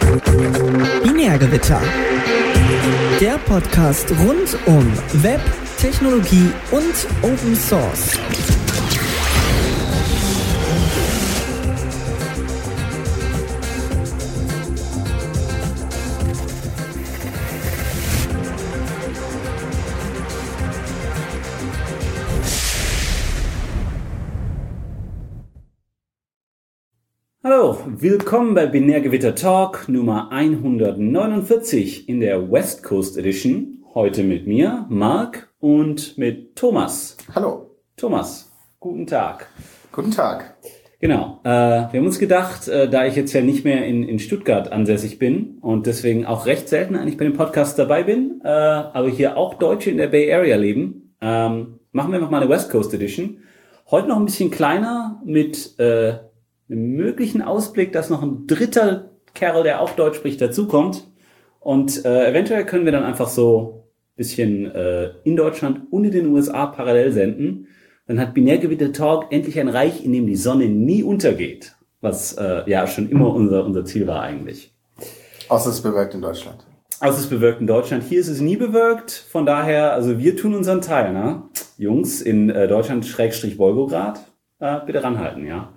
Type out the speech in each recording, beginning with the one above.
Binärgewitter. Der Podcast rund um Web, Technologie und Open Source. Hallo, willkommen bei Binärgewitter Talk Nummer 149 in der West Coast Edition. Heute mit mir, Marc, und mit Thomas. Hallo. Thomas, guten Tag. Guten Tag. Genau, wir haben uns gedacht, da ich jetzt ja nicht mehr in Stuttgart ansässig bin und deswegen auch recht selten eigentlich bei dem Podcast dabei bin, aber hier auch Deutsche in der Bay Area leben, machen wir noch mal eine West Coast Edition. Heute noch ein bisschen kleiner mit einen möglichen Ausblick, dass noch ein dritter Kerl, der auch Deutsch spricht, dazukommt. Und eventuell können wir dann einfach so ein bisschen in Deutschland und in den USA parallel senden. Dann hat Binärgewitter Talk endlich ein Reich, in dem die Sonne nie untergeht. Was ja schon immer unser Ziel war eigentlich. Außer es ist bewölkt in Deutschland. Außer es ist bewölkt in Deutschland. Hier ist es nie bewölkt. Von daher, also wir tun unseren Teil, ne? Jungs in Deutschland /Wolgograd, bitte ranhalten, ja.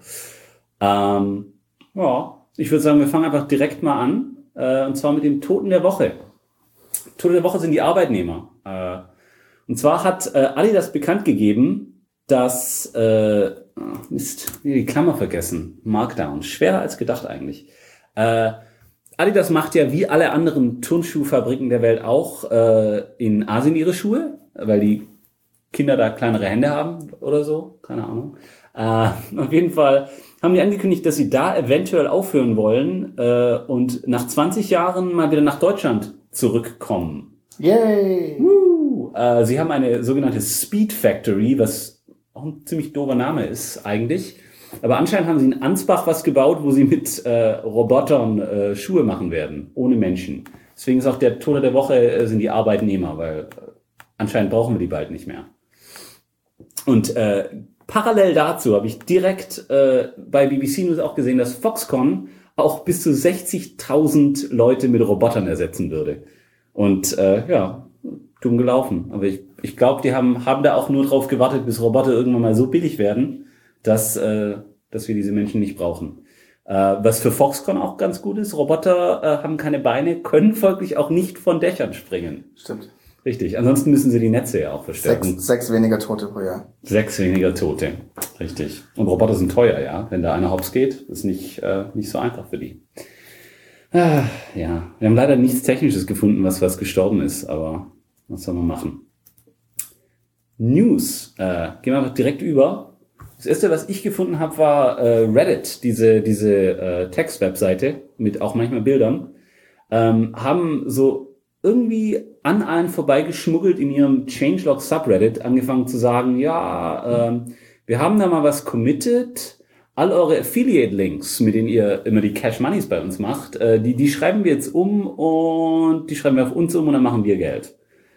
Ja, ich würde sagen, wir fangen einfach direkt mal an, und zwar mit dem Toten der Woche. Tote der Woche sind die Arbeitnehmer. Und zwar hat Adidas bekannt gegeben, dass, die Klammer vergessen, Markdown, schwerer als gedacht eigentlich. Adidas macht ja wie alle anderen Turnschuhfabriken der Welt auch in Asien ihre Schuhe, weil die Kinder da kleinere Hände haben oder so, keine Ahnung. Auf jeden Fall haben die angekündigt, dass sie da eventuell aufhören wollen und nach 20 Jahren mal wieder nach Deutschland zurückkommen. Yay! Sie haben eine sogenannte Speed Factory, was auch ein ziemlich doofer Name ist eigentlich. Aber anscheinend haben sie in Ansbach was gebaut, wo sie mit Robotern Schuhe machen werden, ohne Menschen. Deswegen ist auch der Tote der Woche sind die Arbeitnehmer, weil anscheinend brauchen wir die bald nicht mehr. Und parallel dazu habe ich direkt bei BBC News auch gesehen, dass Foxconn auch bis zu 60.000 Leute mit Robotern ersetzen würde. Und ja, dumm gelaufen. Aber ich glaube, die haben da auch nur drauf gewartet, bis Roboter irgendwann mal so billig werden, dass wir diese Menschen nicht brauchen. Was für Foxconn auch ganz gut ist, Roboter haben keine Beine, können folglich auch nicht von Dächern springen. Stimmt. Richtig, ansonsten müssen sie die Netze ja auch verstärken. 6 weniger Tote pro Jahr. 6 weniger Tote, richtig. Und Roboter sind teuer, ja. Wenn da einer hops geht, ist nicht so einfach für die. Ja, wir haben leider nichts Technisches gefunden, was gestorben ist, aber was soll man machen? News, gehen wir einfach direkt über. Das erste, was ich gefunden habe, war Reddit, diese Text-Webseite mit auch manchmal Bildern, haben so irgendwie an allen vorbeigeschmuggelt in ihrem Changelog Subreddit angefangen zu sagen, ja, wir haben da mal was committed, all eure Affiliate-Links, mit denen ihr immer die Cash Moneys bei uns macht, die schreiben wir jetzt um und die schreiben wir auf uns um und dann machen wir Geld.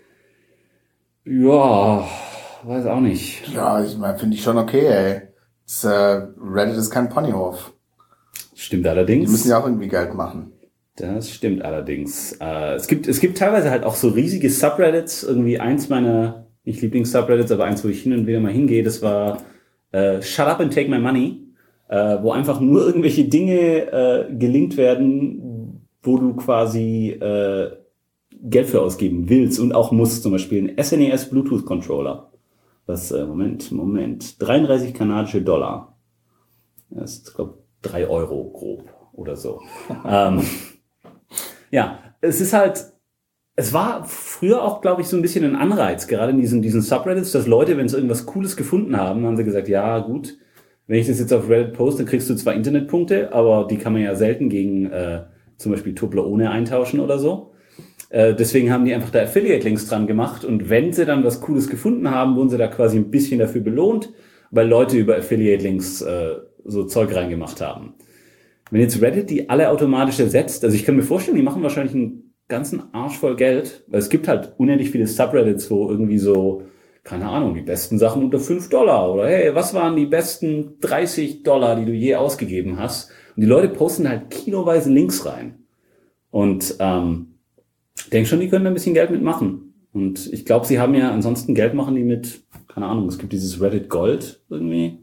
Ja, weiß auch nicht. Ja, ich meine, finde ich schon okay, ey. Reddit ist kein Ponyhof. Stimmt allerdings. Die müssen ja auch irgendwie Geld machen. Das stimmt allerdings. Es gibt teilweise halt auch so riesige Subreddits. Irgendwie eins meiner, nicht Lieblings-Subreddits, aber eins, wo ich hin und wieder mal hingehe, das war Shut Up and Take My Money, wo einfach nur irgendwelche Dinge gelinkt werden, wo du quasi Geld für ausgeben willst und auch musst. Zum Beispiel ein SNES Bluetooth Controller. Was, Moment, 33 kanadische Dollar. Das ist, glaube ich, 3 Euro grob oder so. Ja, es war früher auch, glaube ich, so ein bisschen ein Anreiz, gerade in diesen Subreddits, dass Leute, wenn sie irgendwas Cooles gefunden haben, haben sie gesagt, ja gut, wenn ich das jetzt auf Reddit poste, dann kriegst du zwar Internetpunkte, aber die kann man ja selten gegen zum Beispiel Toblerone eintauschen oder so. Deswegen haben die einfach da Affiliate-Links dran gemacht und wenn sie dann was Cooles gefunden haben, wurden sie da quasi ein bisschen dafür belohnt, weil Leute über Affiliate-Links so Zeug reingemacht haben. Wenn jetzt Reddit die alle automatisch ersetzt, also ich kann mir vorstellen, die machen wahrscheinlich einen ganzen Arsch voll Geld, weil es gibt halt unendlich viele Subreddits, wo irgendwie so, keine Ahnung, die besten Sachen unter $5 oder hey, was waren die besten $30, die du je ausgegeben hast? Und die Leute posten halt kiloweise Links rein. Und denke schon, die können da ein bisschen Geld mitmachen. Und ich glaube, sie haben ja ansonsten Geld machen die mit, keine Ahnung, es gibt dieses Reddit Gold irgendwie.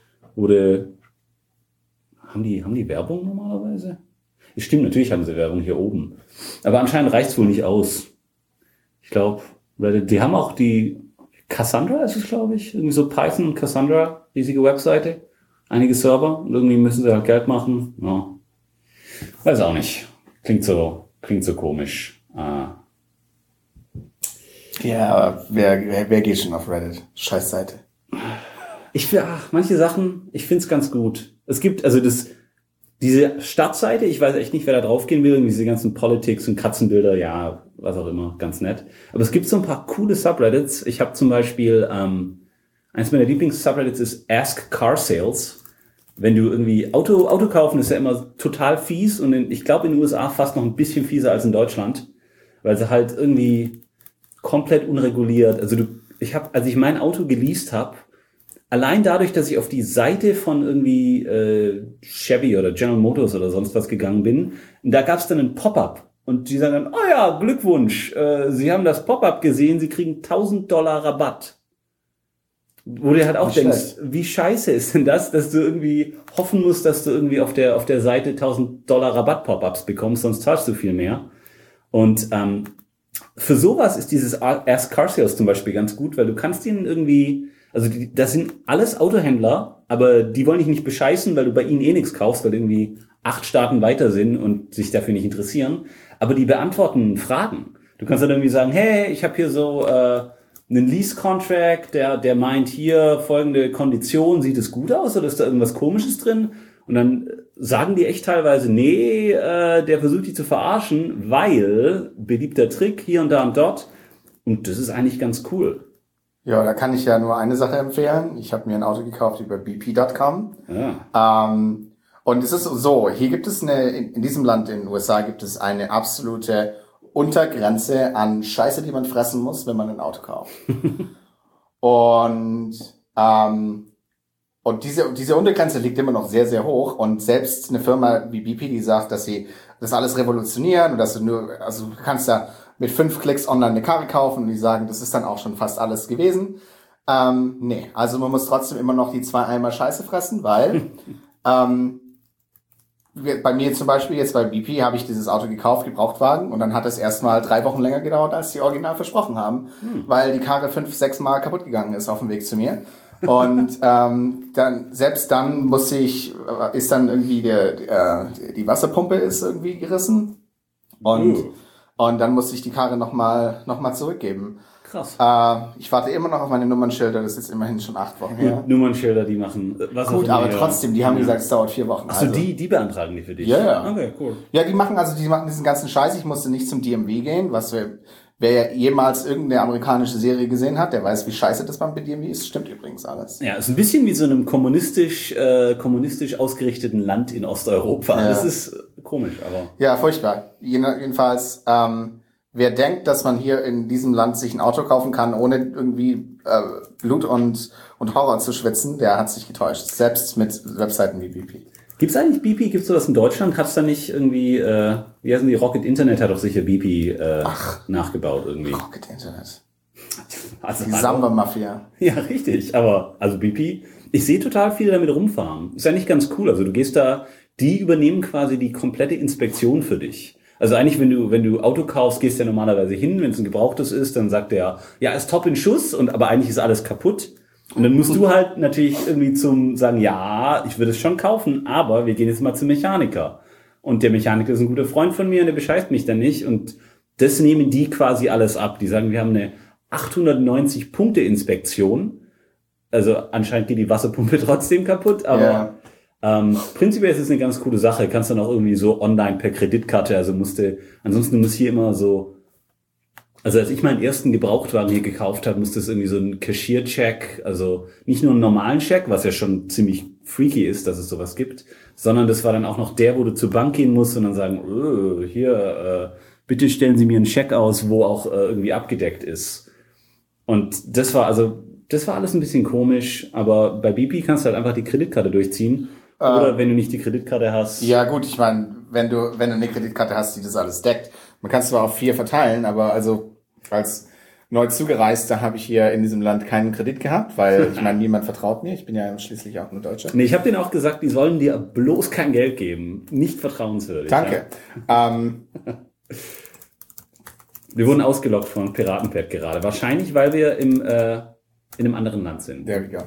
Haben die Werbung normalerweise? Stimmt, natürlich haben sie Werbung hier oben. Aber anscheinend reicht's wohl nicht aus. Ich glaube, Reddit, die haben auch die Cassandra ist es, glaube ich. Irgendwie so Python und Cassandra, riesige Webseite. Einige Server. Und irgendwie müssen sie halt Geld machen. Ja. Weiß auch nicht. Klingt so komisch. Ja, aber wer geht schon auf Reddit? Scheiß Seite. Manche Sachen, ich find's ganz gut. Es gibt, also diese Startseite, ich weiß echt nicht, wer da draufgehen will, diese ganzen Politics und Katzenbilder, ja, was auch immer, ganz nett. Aber es gibt so ein paar coole Subreddits. Ich habe zum Beispiel, eins meiner Lieblings-Subreddits ist Ask Car Sales. Wenn du irgendwie Auto kaufen, ist ja immer total fies und ich glaube in den USA fast noch ein bisschen fieser als in Deutschland, weil sie halt irgendwie komplett unreguliert, als ich mein Auto geleast habe, allein dadurch, dass ich auf die Seite von irgendwie Chevy oder General Motors oder sonst was gegangen bin, da gab es dann ein Pop-up und die sagen dann, oh ja, Glückwunsch, Sie haben das Pop-up gesehen, Sie kriegen $1.000 Rabatt. Wo du halt auch denkst, wie scheiße ist denn das, dass du irgendwie hoffen musst, dass du irgendwie auf der Seite $1.000 Rabatt-Pop-ups bekommst, sonst zahlst du viel mehr. Und für sowas ist dieses Ask Car Sales zum Beispiel ganz gut, weil du kannst ihnen irgendwie, also das sind alles Autohändler, aber die wollen dich nicht bescheißen, weil du bei ihnen eh nichts kaufst, weil irgendwie 8 Staaten weiter sind und sich dafür nicht interessieren. Aber die beantworten Fragen. Du kannst dann irgendwie sagen, hey, ich habe hier so einen Lease-Contract, der meint hier folgende Kondition, sieht es gut aus oder ist da irgendwas Komisches drin? Und dann sagen die echt teilweise, nee, der versucht die zu verarschen, weil beliebter Trick hier und da und dort. Und das ist eigentlich ganz cool. Ja, da kann ich ja nur eine Sache empfehlen. Ich habe mir ein Auto gekauft über bp.com. Ja. Und es ist so, hier gibt es in diesem Land in den USA gibt es eine absolute Untergrenze an Scheiße, die man fressen muss, wenn man ein Auto kauft. Und diese Untergrenze liegt immer noch sehr, sehr hoch. Und selbst eine Firma wie BP, die sagt, dass sie das alles revolutionieren und dass du kannst da mit 5 Klicks online eine Karre kaufen und die sagen, das ist dann auch schon fast alles gewesen. Nee, also man muss trotzdem immer noch die 2 Eimer Scheiße fressen, weil bei mir zum Beispiel jetzt bei BP habe ich dieses Auto gekauft, Gebrauchtwagen, und dann hat es erstmal 3 Wochen länger gedauert, als die original versprochen haben, weil die Karre 5-6 Mal kaputt gegangen ist auf dem Weg zu mir. Und dann musste ist dann irgendwie die Wasserpumpe ist irgendwie gerissen und dann musste ich die Karre noch mal zurückgeben. Krass. Ich warte immer noch auf meine Nummernschilder, das ist jetzt immerhin schon 8 Wochen her. Nummernschilder, die machen was. Gut, aber trotzdem, die haben gesagt, es dauert 4 Wochen. Achso, die beantragen die für dich? Ja. Okay, cool. Ja, die machen diesen ganzen Scheiß. Ich musste nicht zum DMV gehen, wer ja jemals irgendeine amerikanische Serie gesehen hat, der weiß, wie scheiße das beim DMV ist. Stimmt übrigens alles. Ja, ist ein bisschen wie so einem kommunistisch ausgerichteten Land in Osteuropa. Ja. Das ist komisch, aber... Ja, furchtbar. Jedenfalls, wer denkt, dass man hier in diesem Land sich ein Auto kaufen kann, ohne irgendwie Blut und Horror zu schwitzen, der hat sich getäuscht. Selbst mit Webseiten wie BP. Gibt's eigentlich BP? Gibt's sowas in Deutschland? Hat's da nicht irgendwie, wie heißen die? Rocket Internet hat doch sicher BP nachgebaut irgendwie. Rocket Internet. Also, die Samba-Mafia. Ja, richtig. Aber, also BP, ich sehe total viele damit rumfahren. Ist ja nicht ganz cool. Also du gehst da, die übernehmen quasi die komplette Inspektion für dich. Also eigentlich, wenn du Auto kaufst, gehst du ja normalerweise hin, wenn es ein gebrauchtes ist, dann sagt der, ja, ist top in Schuss, aber eigentlich ist alles kaputt. Und dann musst du halt natürlich irgendwie sagen, ja, ich würde es schon kaufen, aber wir gehen jetzt mal zum Mechaniker. Und der Mechaniker ist ein guter Freund von mir und der bescheißt mich dann nicht. Und das nehmen die quasi alles ab. Die sagen, wir haben eine 890-Punkte-Inspektion. Also anscheinend geht die Wasserpumpe trotzdem kaputt, aber prinzipiell ist es eine ganz coole Sache. Kannst dann auch irgendwie so online per Kreditkarte, ansonsten muss hier immer so. Also als ich meinen ersten Gebrauchtwagen hier gekauft habe, musste es irgendwie so ein Cashier-Check, also nicht nur einen normalen Check, was ja schon ziemlich freaky ist, dass es sowas gibt, sondern das war dann auch noch der, wo du zur Bank gehen musst und dann sagen, bitte stellen Sie mir einen Check aus, wo auch irgendwie abgedeckt ist. Und das war alles ein bisschen komisch, aber bei BP kannst du halt einfach die Kreditkarte durchziehen. Oder wenn du nicht die Kreditkarte hast. Ja gut, ich meine, wenn du eine Kreditkarte hast, die das alles deckt. Man kann es zwar auf 4 verteilen, aber also als neu Zugereister habe ich hier in diesem Land keinen Kredit gehabt, weil ich meine, niemand vertraut mir. Ich bin ja schließlich auch nur Deutscher. Nee, ich habe denen auch gesagt, die sollen dir bloß kein Geld geben. Nicht vertrauenswürdig. Danke. Ja. Wir wurden ausgelockt von Piratenpad gerade. Wahrscheinlich, weil wir in einem anderen Land sind. There we go.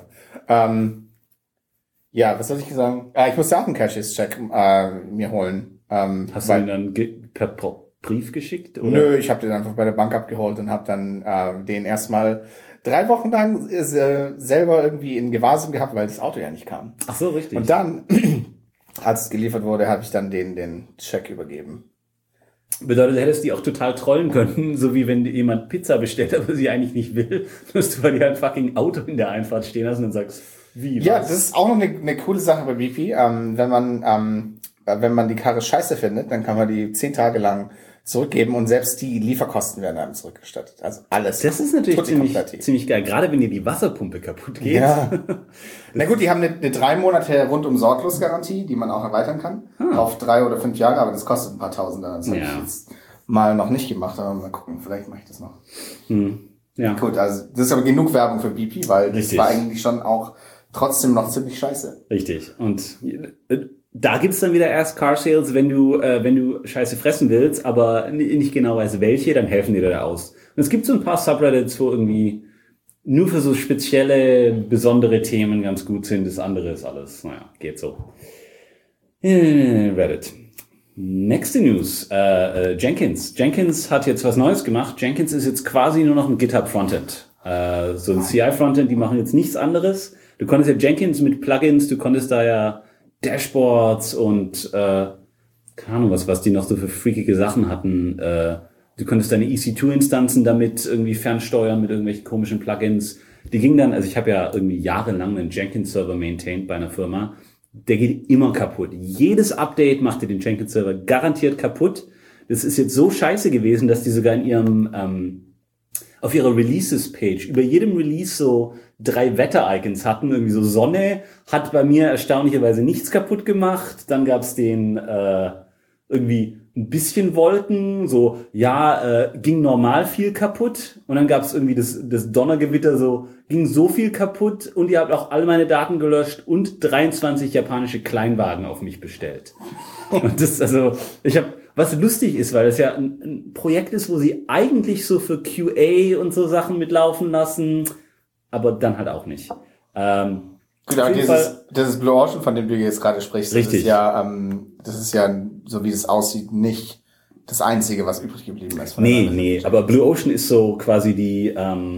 Ja, was soll ich sagen? Ich musste auch einen Cashless-Check mir holen. Hast du ihn dann per Brief geschickt? Oder? Nö, ich habe den einfach bei der Bank abgeholt und habe dann den erstmal 3 Wochen lang selber irgendwie in Gewahrsam gehabt, weil das Auto ja nicht kam. Ach so, richtig. Und dann, als es geliefert wurde, habe ich dann den Check übergeben. Bedeutet, du hättest die auch total trollen können, so wie wenn jemand Pizza bestellt, aber sie eigentlich nicht will, dass du bei dir ein fucking Auto in der Einfahrt stehen hast und dann sagst, wie, was? Ja, das ist auch noch eine coole Sache bei BP. Wenn man die Karre scheiße findet, dann kann man die 10 Tage lang zurückgeben und selbst die Lieferkosten werden einem zurückgestattet. Also alles. Das ist natürlich ziemlich geil, gerade wenn dir die Wasserpumpe kaputt geht. Ja. Na gut, die haben eine 3 Monate rundum sorglos Garantie, die man auch erweitern kann. Auf 3 oder 5 Jahre, aber das kostet ein paar Tausender. Das habe ich jetzt mal noch nicht gemacht, aber mal gucken, vielleicht mache ich das noch. Ja. Gut, also das ist aber genug Werbung für BP, weil Richtig. das war eigentlich schon auch trotzdem noch ziemlich scheiße. Richtig. Und da gibt's dann wieder erst Car Sales, wenn du Scheiße fressen willst, aber nicht genau weißt welche, dann helfen die dir da aus. Und es gibt so ein paar Subreddits, wo irgendwie nur für so spezielle, besondere Themen ganz gut sind. Das andere ist alles, naja, geht so. Reddit. Nächste News. Jenkins. Jenkins hat jetzt was Neues gemacht. Jenkins ist jetzt quasi nur noch ein GitHub Frontend. So ein CI Frontend, die machen jetzt nichts anderes. Du konntest ja Jenkins mit Plugins, du konntest da ja Dashboards und keine Ahnung, was die noch so für freakige Sachen hatten. Du konntest deine EC2-Instanzen damit irgendwie fernsteuern mit irgendwelchen komischen Plugins. Die gingen dann, also ich habe ja irgendwie jahrelang einen Jenkins-Server maintained bei einer Firma. Der geht immer kaputt. Jedes Update machte den Jenkins-Server garantiert kaputt. Das ist jetzt so scheiße gewesen, dass die sogar in ihrem auf ihrer Releases-Page über jedem Release so 3 Wetter-Icons hatten. Irgendwie so Sonne hat bei mir erstaunlicherweise nichts kaputt gemacht. Dann gab's den irgendwie ein bisschen Wolken, so ging normal viel kaputt. Und dann gab's irgendwie das Donnergewitter, so ging so viel kaputt und ihr habt auch all meine Daten gelöscht und 23 japanische Kleinwagen auf mich bestellt. Und das, also, was lustig ist, weil das ja ein Projekt ist, wo sie eigentlich so für QA und so Sachen mitlaufen lassen, aber dann halt auch nicht. Gut, aber dieses Blue Ocean, von dem du jetzt gerade sprichst, Richtig. Das ist ja, so wie es aussieht, nicht das Einzige, was übrig geblieben ist. Nee, aber Blue Ocean ist so quasi die,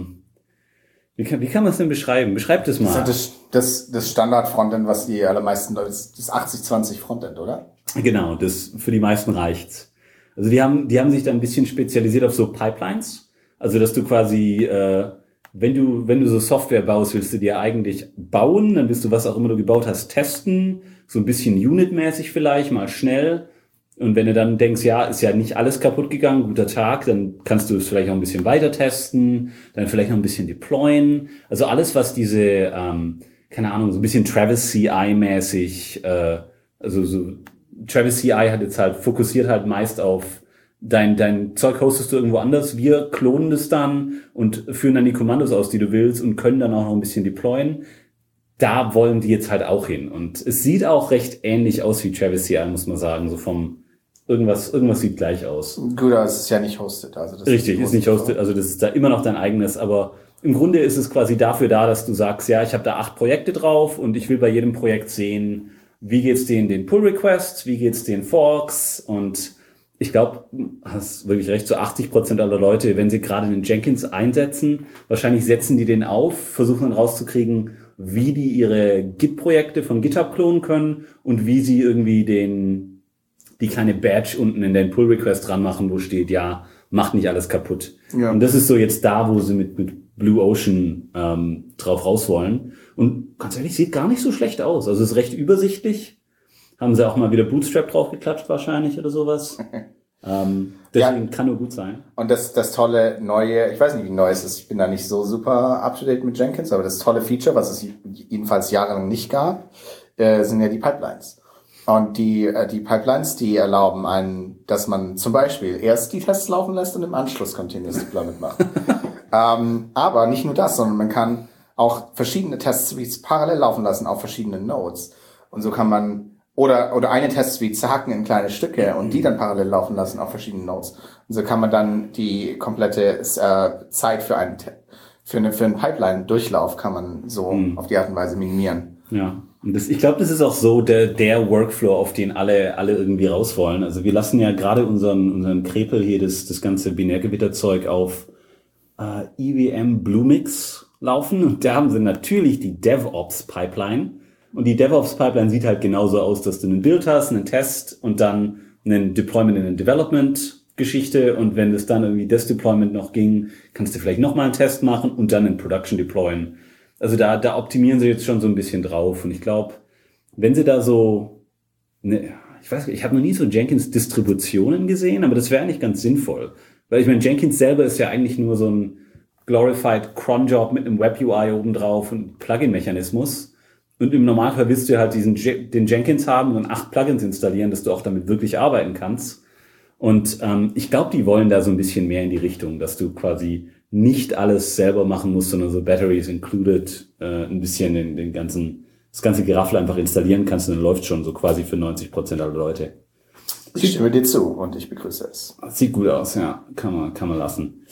wie kann man es denn beschreiben? Beschreib das mal. Das Standard-Frontend, was die allermeisten Leute, das 80-20 Frontend, oder? Genau, das für die meisten reicht's. Also die haben sich da ein bisschen spezialisiert auf so Pipelines. Also dass du quasi, wenn du so Software baust, willst du dir eigentlich bauen, dann willst du, was auch immer du gebaut hast, testen, so ein bisschen Unit-mäßig vielleicht, mal schnell. Und wenn du dann denkst, ja, ist ja nicht alles kaputt gegangen, guter Tag, dann kannst du es vielleicht auch ein bisschen weiter testen, dann vielleicht noch ein bisschen deployen. Also alles, was diese, keine Ahnung, so ein bisschen Travis CI-mäßig, also so Travis CI hat jetzt halt fokussiert halt meist auf dein Zeug hostest du irgendwo anders. Wir klonen das dann und führen dann die Kommandos aus, die du willst und können dann auch noch ein bisschen deployen. Da wollen die jetzt halt auch hin. Und es sieht auch recht ähnlich aus wie Travis CI, muss man sagen. So vom irgendwas sieht gleich aus. Gut, aber es ist ja nicht hosted. Also das Richtig, ist nicht hosted. Also das ist da immer noch dein eigenes. Aber im Grunde ist es quasi dafür da, dass du sagst, ja, ich habe da 8 Projekte drauf und ich will bei jedem Projekt sehen, wie geht's denen den Pull-Requests, wie geht's den Forks. Und ich glaube, hast wirklich recht, so 80% aller Leute, wenn sie gerade den Jenkins einsetzen, wahrscheinlich setzen die den auf, versuchen dann rauszukriegen, wie die ihre Git-Projekte von GitHub klonen können und wie sie irgendwie die kleine Badge unten in den Pull-Request dran machen, wo steht, ja, macht nicht alles kaputt. Ja. Und das ist so jetzt da, wo sie mit Blue Ocean drauf raus wollen. Und ganz ehrlich, sieht gar nicht so schlecht aus. Also ist recht übersichtlich. Haben sie auch mal wieder Bootstrap draufgeklatscht wahrscheinlich oder sowas. Deswegen kann nur gut sein. Und das tolle neue, ich weiß nicht, wie neu es ist, ich bin da nicht so super up-to-date mit Jenkins, aber das tolle Feature, was es jedenfalls jahrelang nicht gab, sind ja die Pipelines. Und die Pipelines, die erlauben einen, dass man zum Beispiel erst die Tests laufen lässt und im Anschluss Continuous Deployment macht. Aber nicht nur das, sondern man kann auch verschiedene Test-Suites parallel laufen lassen auf verschiedenen Nodes. Und so kann man, oder eine Test-Suite zerhacken in kleine Stücke und die dann parallel laufen lassen auf verschiedenen Nodes. Und so kann man dann die komplette Zeit für einen Pipeline-Durchlauf kann man so auf die Art und Weise minimieren. Ja, und ich glaube, das ist auch so der Workflow, auf den alle irgendwie raus wollen. Also wir lassen ja gerade unseren Krepel hier das ganze Binärgewitterzeug auf EVM Bluemix laufen. Und da haben sie natürlich die DevOps-Pipeline. Und die DevOps-Pipeline sieht halt genauso aus, dass du einen Build hast, einen Test und dann einen Deployment in den Development-Geschichte. Und wenn es dann irgendwie das Deployment noch ging, kannst du vielleicht nochmal einen Test machen und dann in Production deployen. Also da optimieren sie jetzt schon so ein bisschen drauf. Und ich glaube, wenn sie da so, ich weiß nicht, ich habe noch nie so Jenkins-Distributionen gesehen, aber das wäre eigentlich ganz sinnvoll. Weil ich meine, Jenkins selber ist ja eigentlich nur so ein glorified Cron-Job mit einem Web-UI obendrauf und Plugin-Mechanismus. Und im Normalfall willst du halt den Jenkins haben und dann 8 Plugins installieren, dass du auch damit wirklich arbeiten kannst. Und ich glaube, die wollen da so ein bisschen mehr in die Richtung, dass du quasi nicht alles selber machen musst, sondern so Batteries included ein bisschen das ganze Geraffel einfach installieren kannst und dann läuft schon so quasi für 90% aller Leute. Ich stimme dir zu und ich begrüße es. Sieht gut aus, ja. Kann man lassen.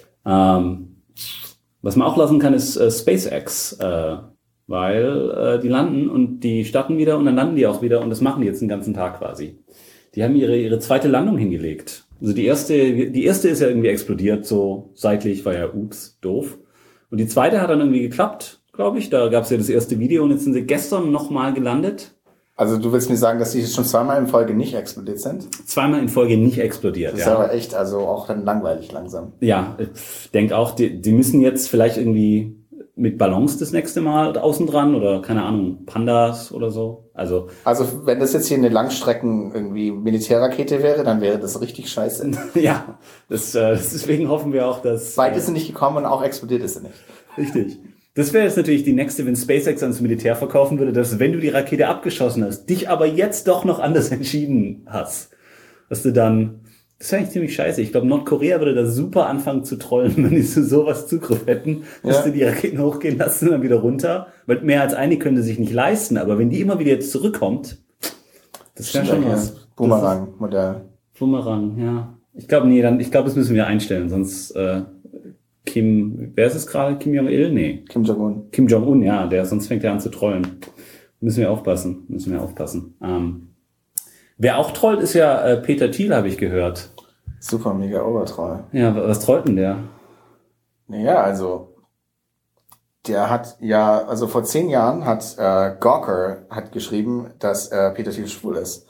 Was man auch lassen kann, ist SpaceX, weil die landen und die starten wieder und dann landen die auch wieder und das machen die jetzt den ganzen Tag quasi. Die haben ihre zweite Landung hingelegt. Also die erste ist ja irgendwie explodiert, so seitlich, war ja doof. Und die zweite hat dann irgendwie geklappt, glaube ich. Da gab es ja das erste Video und jetzt sind sie gestern nochmal gelandet. Also du willst mir sagen, dass die schon zweimal in Folge nicht explodiert sind? Zweimal in Folge nicht explodiert, das ist aber echt, also auch dann langweilig langsam. Ja, ich denke auch, die müssen jetzt vielleicht irgendwie mit Ballons das nächste Mal außen dran oder keine Ahnung, Pandas oder so. Also wenn das jetzt hier eine Langstrecken irgendwie Militärrakete wäre, dann wäre das richtig scheiße. Ja, deswegen hoffen wir auch, dass... Weit ist sie nicht gekommen und auch explodiert ist sie nicht. Richtig. Das wäre jetzt natürlich die nächste, wenn SpaceX ans Militär verkaufen würde, dass wenn du die Rakete abgeschossen hast, dich aber jetzt doch noch anders entschieden hast, dass du dann... Das wäre eigentlich ziemlich scheiße. Ich glaube, Nordkorea würde da super anfangen zu trollen, wenn die zu sowas Zugriff hätten, dass die die Raketen hochgehen lassen und dann wieder runter. Weil mehr als eine können sie sich nicht leisten. Aber wenn die immer wieder jetzt zurückkommt, das wäre schon was. Boomerang-Modell. Boomerang, ja. Ich glaube, das müssen wir einstellen. Sonst wer ist es gerade? Kim Jong-il? Nee. Kim Jong-un. Kim Jong-un, ja. Sonst fängt er an zu trollen. Müssen wir aufpassen. Wer auch trollt, ist ja Peter Thiel, habe ich gehört. Super, mega Obertroll. Ja, was trollt denn der? Naja, also der hat ja, also vor 10 Jahren hat Gawker hat geschrieben, dass Peter Thiel schwul ist.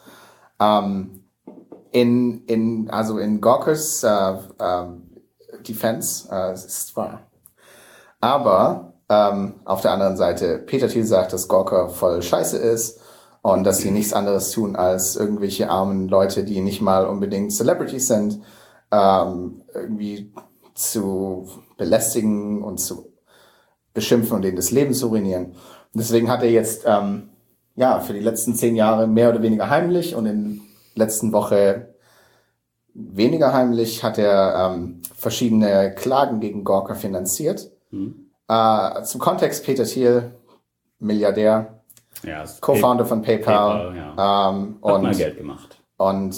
In Gawkers Defense ist wahr. Aber auf der anderen Seite, Peter Thiel sagt, dass Gawker voll scheiße ist und dass sie nichts anderes tun, als irgendwelche armen Leute, die nicht mal unbedingt Celebrities sind, irgendwie zu belästigen und zu beschimpfen und denen das Leben zu ruinieren. Und deswegen hat er jetzt für die letzten 10 Jahre mehr oder weniger heimlich und in der letzten Woche weniger heimlich hat er verschiedene Klagen gegen Gawker finanziert. Zum Kontext, Peter Thiel, Milliardär, ja, Co-Founder von PayPal, ja. Hat mal Geld gemacht. Und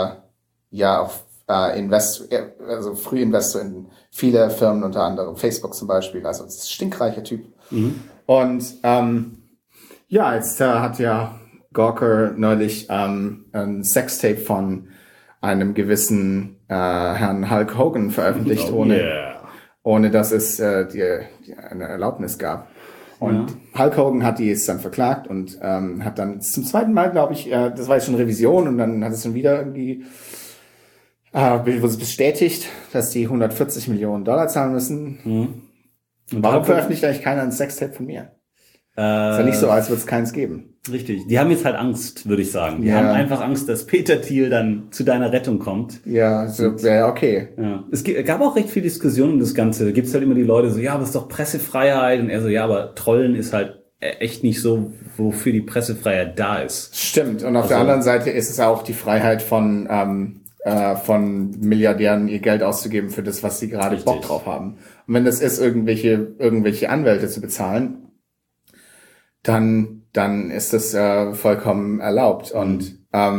Frühinvestor in viele Firmen, unter anderem Facebook zum Beispiel, also ein stinkreicher Typ. Und jetzt hat ja Gawker neulich ein Sextape von einem gewissen Herrn Hulk Hogan veröffentlicht, ohne dass es eine Erlaubnis gab. Und Hulk Hogan hat die jetzt dann verklagt und hat dann zum zweiten Mal, glaube ich, das war jetzt schon Revision und dann hat es dann wieder irgendwie wurde es bestätigt, dass die $140 Millionen zahlen müssen. Warum veröffentlicht eigentlich keiner ein Sextape von mir? Ist ja nicht so, als würde es keins geben. Richtig. Die haben jetzt halt Angst, würde ich sagen. Die haben einfach Angst, dass Peter Thiel dann zu deiner Rettung kommt. Ja, so wäre okay. Ja. Es gab auch recht viel Diskussion um das Ganze. Da gibt's halt immer die Leute so, ja, aber es ist doch Pressefreiheit. Und er so, ja, aber Trollen ist halt echt nicht so, wofür die Pressefreiheit da ist. Stimmt. Und auf der anderen Seite ist es auch die Freiheit von Milliardären, ihr Geld auszugeben für das, was sie gerade Bock drauf haben. Und wenn das ist, irgendwelche Anwälte zu bezahlen, dann ist das vollkommen erlaubt. Und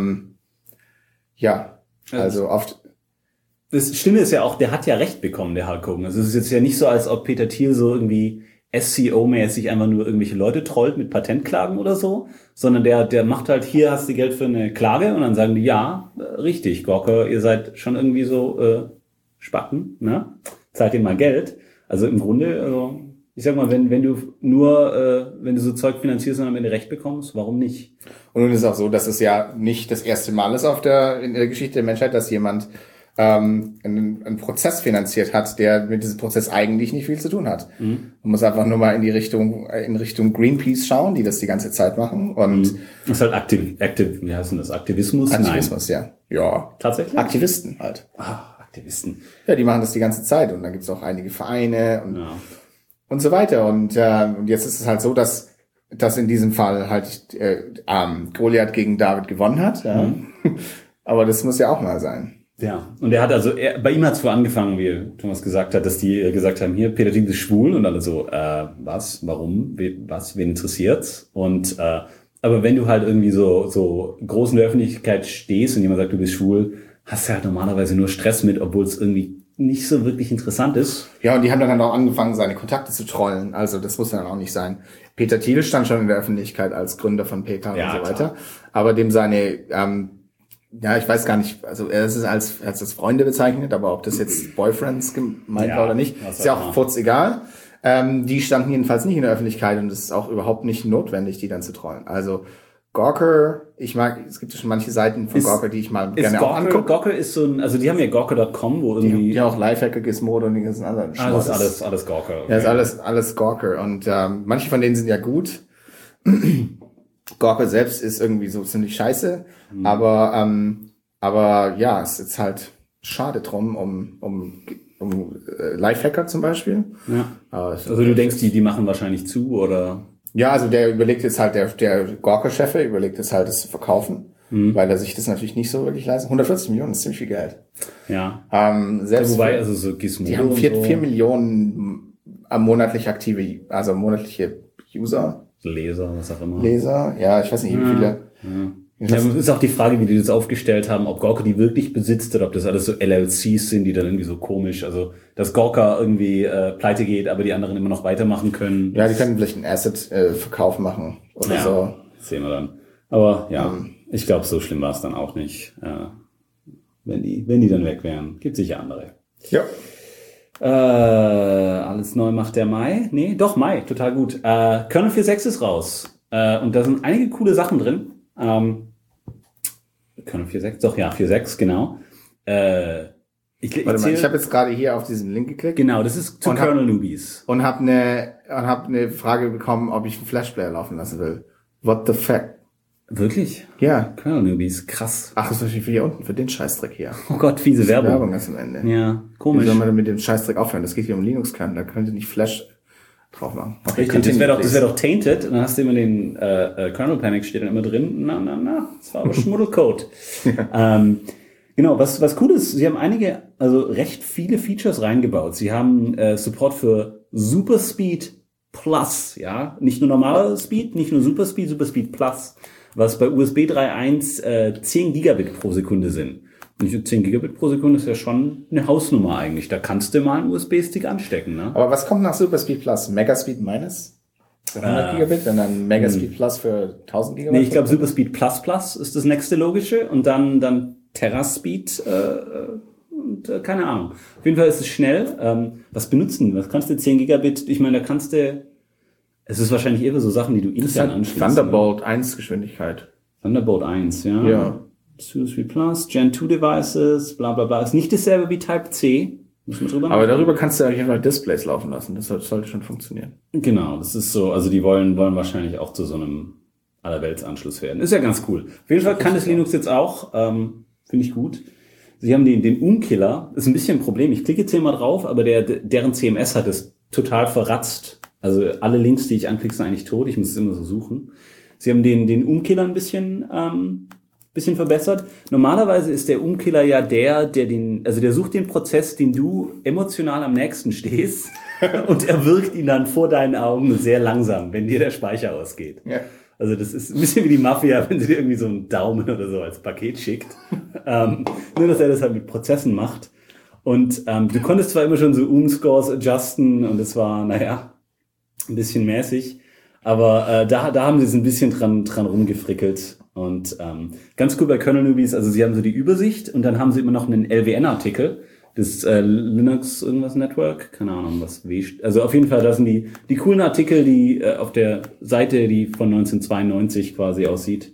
also oft. Das Schlimme ist ja auch, der hat ja Recht bekommen, der Hulk Hogan. Also es ist jetzt ja nicht so, als ob Peter Thiel so irgendwie SEO-mäßig einfach nur irgendwelche Leute trollt mit Patentklagen oder so, sondern der macht halt, hier hast du Geld für eine Klage und dann sagen die, ja, richtig, Gawker, ihr seid schon irgendwie so Spacken, ne? Zahlt ihr mal Geld. Also im Grunde, also ich sag mal, wenn du so Zeug finanzierst und am Ende Recht bekommst, warum nicht? Und nun ist es auch so, dass es ja nicht das erste Mal ist in der Geschichte der Menschheit, dass jemand einen Prozess finanziert hat, der mit diesem Prozess eigentlich nicht viel zu tun hat. Man muss einfach nur mal in Richtung Greenpeace schauen, die das die ganze Zeit machen. Und das ist halt wie heißt denn das? Aktivismus? Aktivismus, Nein. Ja. Tatsächlich? Aktivisten halt. Aktivisten. Ja, die machen das die ganze Zeit. Und dann gibt's auch einige Vereine und so weiter. Und jetzt ist es halt so, dass in diesem Fall halt Goliath gegen David gewonnen hat. Ja. Aber das muss ja auch mal sein. Ja, und bei ihm hat es vor angefangen, wie Thomas gesagt hat, dass die gesagt haben, hier, Peter Thiel ist schwul und alle so, was, warum, wen interessiert's? Und aber wenn du halt irgendwie so groß in der Öffentlichkeit stehst und jemand sagt, du bist schwul, hast du halt normalerweise nur Stress mit, obwohl es irgendwie nicht so wirklich interessant ist. Ja, und die haben dann auch angefangen, seine Kontakte zu trollen. Also das muss dann auch nicht sein. Peter Thiel stand schon in der Öffentlichkeit als Gründer von PayPal und so weiter. Klar. Aber dem seine ich weiß gar nicht, also er ist als Freunde bezeichnet, aber ob das jetzt Boyfriends gemeint war oder nicht, ist ja auch furz egal. Die standen jedenfalls nicht in der Öffentlichkeit und es ist auch überhaupt nicht notwendig, die dann zu trollen. Also Gawker, es gibt ja schon manche Seiten von Gawker, die ich mal gerne auch angucke. Gawker ist so also die haben ja Gawker.com, wo irgendwie... Die auch Lifehacker, Gizmodo und die ganzen anderen Alles Gawker. Okay. Ja, ist alles Gawker und manche von denen sind ja gut. Gawker selbst ist irgendwie so ziemlich scheiße, aber ja, es ist halt schade drum, um Lifehacker zum Beispiel. Ja. Also du denkst, die machen wahrscheinlich zu, oder? Ja, also der überlegt jetzt halt, der Gawker-Chef überlegt jetzt halt, das zu verkaufen, weil er sich das natürlich nicht so wirklich leistet. 140 Millionen ist ziemlich viel Geld. Ja. Selbst wobei, also so Gizmodo die haben 4 Millionen monatlich aktive, also monatliche User. Leser, was auch immer. Leser, ja, ich weiß nicht, wie viele. Ja, ist auch die Frage, wie die das aufgestellt haben, ob Gawker die wirklich besitzt oder ob das alles so LLCs sind, die dann irgendwie so komisch, also dass Gawker irgendwie pleite geht, aber die anderen immer noch weitermachen können. Ja, die können vielleicht einen Asset-Verkauf machen oder so. Sehen wir dann. Aber ja, ich glaube, so schlimm war es dann auch nicht. Wenn die dann weg wären. Gibt sicher andere. Ja. Alles neu macht der Mai. Nee, doch, Mai, total gut. Kernel 4.6 ist raus. Und da sind einige coole Sachen drin. Kernel 4.6, doch, ja, 4.6, genau. Ich habe jetzt gerade hier auf diesen Link geklickt. Genau, das ist zu Kernel Newbies. Und hab eine Frage bekommen, ob ich einen Flash-Player laufen lassen will. What the fuck? Wirklich? Ja. Kernel Newbies, krass. Ach, das ist natürlich für hier unten, für den Scheißdreck hier. Oh Gott, fiese Werbung. Werbung ist am Ende. Ja, komisch. Wie soll man mit dem Scheißdreck aufhören? Das geht hier um Linux-Kernel, da könnt ihr nicht Flash drauf machen. Okay, das wäre doch tainted, und dann hast du immer den Kernel Panic steht dann immer drin. Na, das war aber Schmuddelcode. Genau, was cool ist, sie haben recht viele Features reingebaut. Sie haben Support für Super Speed Plus, ja, nicht nur normaler Speed, nicht nur Super Speed Plus, was bei USB 3.1 10 Gigabit pro Sekunde sind. Und 10 Gigabit pro Sekunde ist ja schon eine Hausnummer eigentlich. Da kannst du mal einen USB-Stick anstecken, ne? Aber was kommt nach Super Speed Plus? Megaspeed minus? Für 100 Gigabit und dann Megaspeed Plus für 1000 Gigabit? Nee, ich glaube Super Speed Plus ist das nächste logische und dann Teraspeed und keine Ahnung. Auf jeden Fall ist es schnell. Was kannst du 10 Gigabit? Ich meine, da kannst du, es ist wahrscheinlich eher so Sachen, die du intern anschließt. Thunderbolt 1 Geschwindigkeit. Thunderbolt 1, ja. Ja. Super Speed Plus, Gen 2 Devices, bla bla bla. Ist nicht dasselbe wie Type C. Müssen wir drüber nachdenken. Aber darüber kannst du eigentlich einfach Displays laufen lassen. Das sollte schon funktionieren. Genau, das ist so, also die wollen wahrscheinlich auch zu so einem Allerweltsanschluss werden. Ist ja ganz cool. Auf jeden Fall kann das Linux jetzt auch, finde ich gut. Sie haben den Umkiller, ist ein bisschen ein Problem. Ich klicke jetzt hier mal drauf, aber deren CMS hat es total verratzt. Also alle Links, die ich anklicke, sind eigentlich tot. Ich muss es immer so suchen. Sie haben den Umkiller ein bisschen verbessert. Normalerweise ist der Umkiller ja der sucht den Prozess, den du emotional am nächsten stehst und er wirkt ihn dann vor deinen Augen sehr langsam, wenn dir der Speicher ausgeht. Ja. Also das ist ein bisschen wie die Mafia, wenn sie dir irgendwie so einen Daumen oder so als Paket schickt. Nur, dass er das halt mit Prozessen macht. Und du konntest zwar immer schon so scores adjusten und es war, ein bisschen mäßig, aber da haben sie es ein bisschen dran rumgefrickelt. Und ganz cool bei Kernel Newbies, also sie haben so die Übersicht und dann haben sie immer noch einen LWN-Artikel, das Linux irgendwas Network, keine Ahnung, also auf jeden Fall, das sind die coolen Artikel, die auf der Seite, die von 1992 quasi aussieht.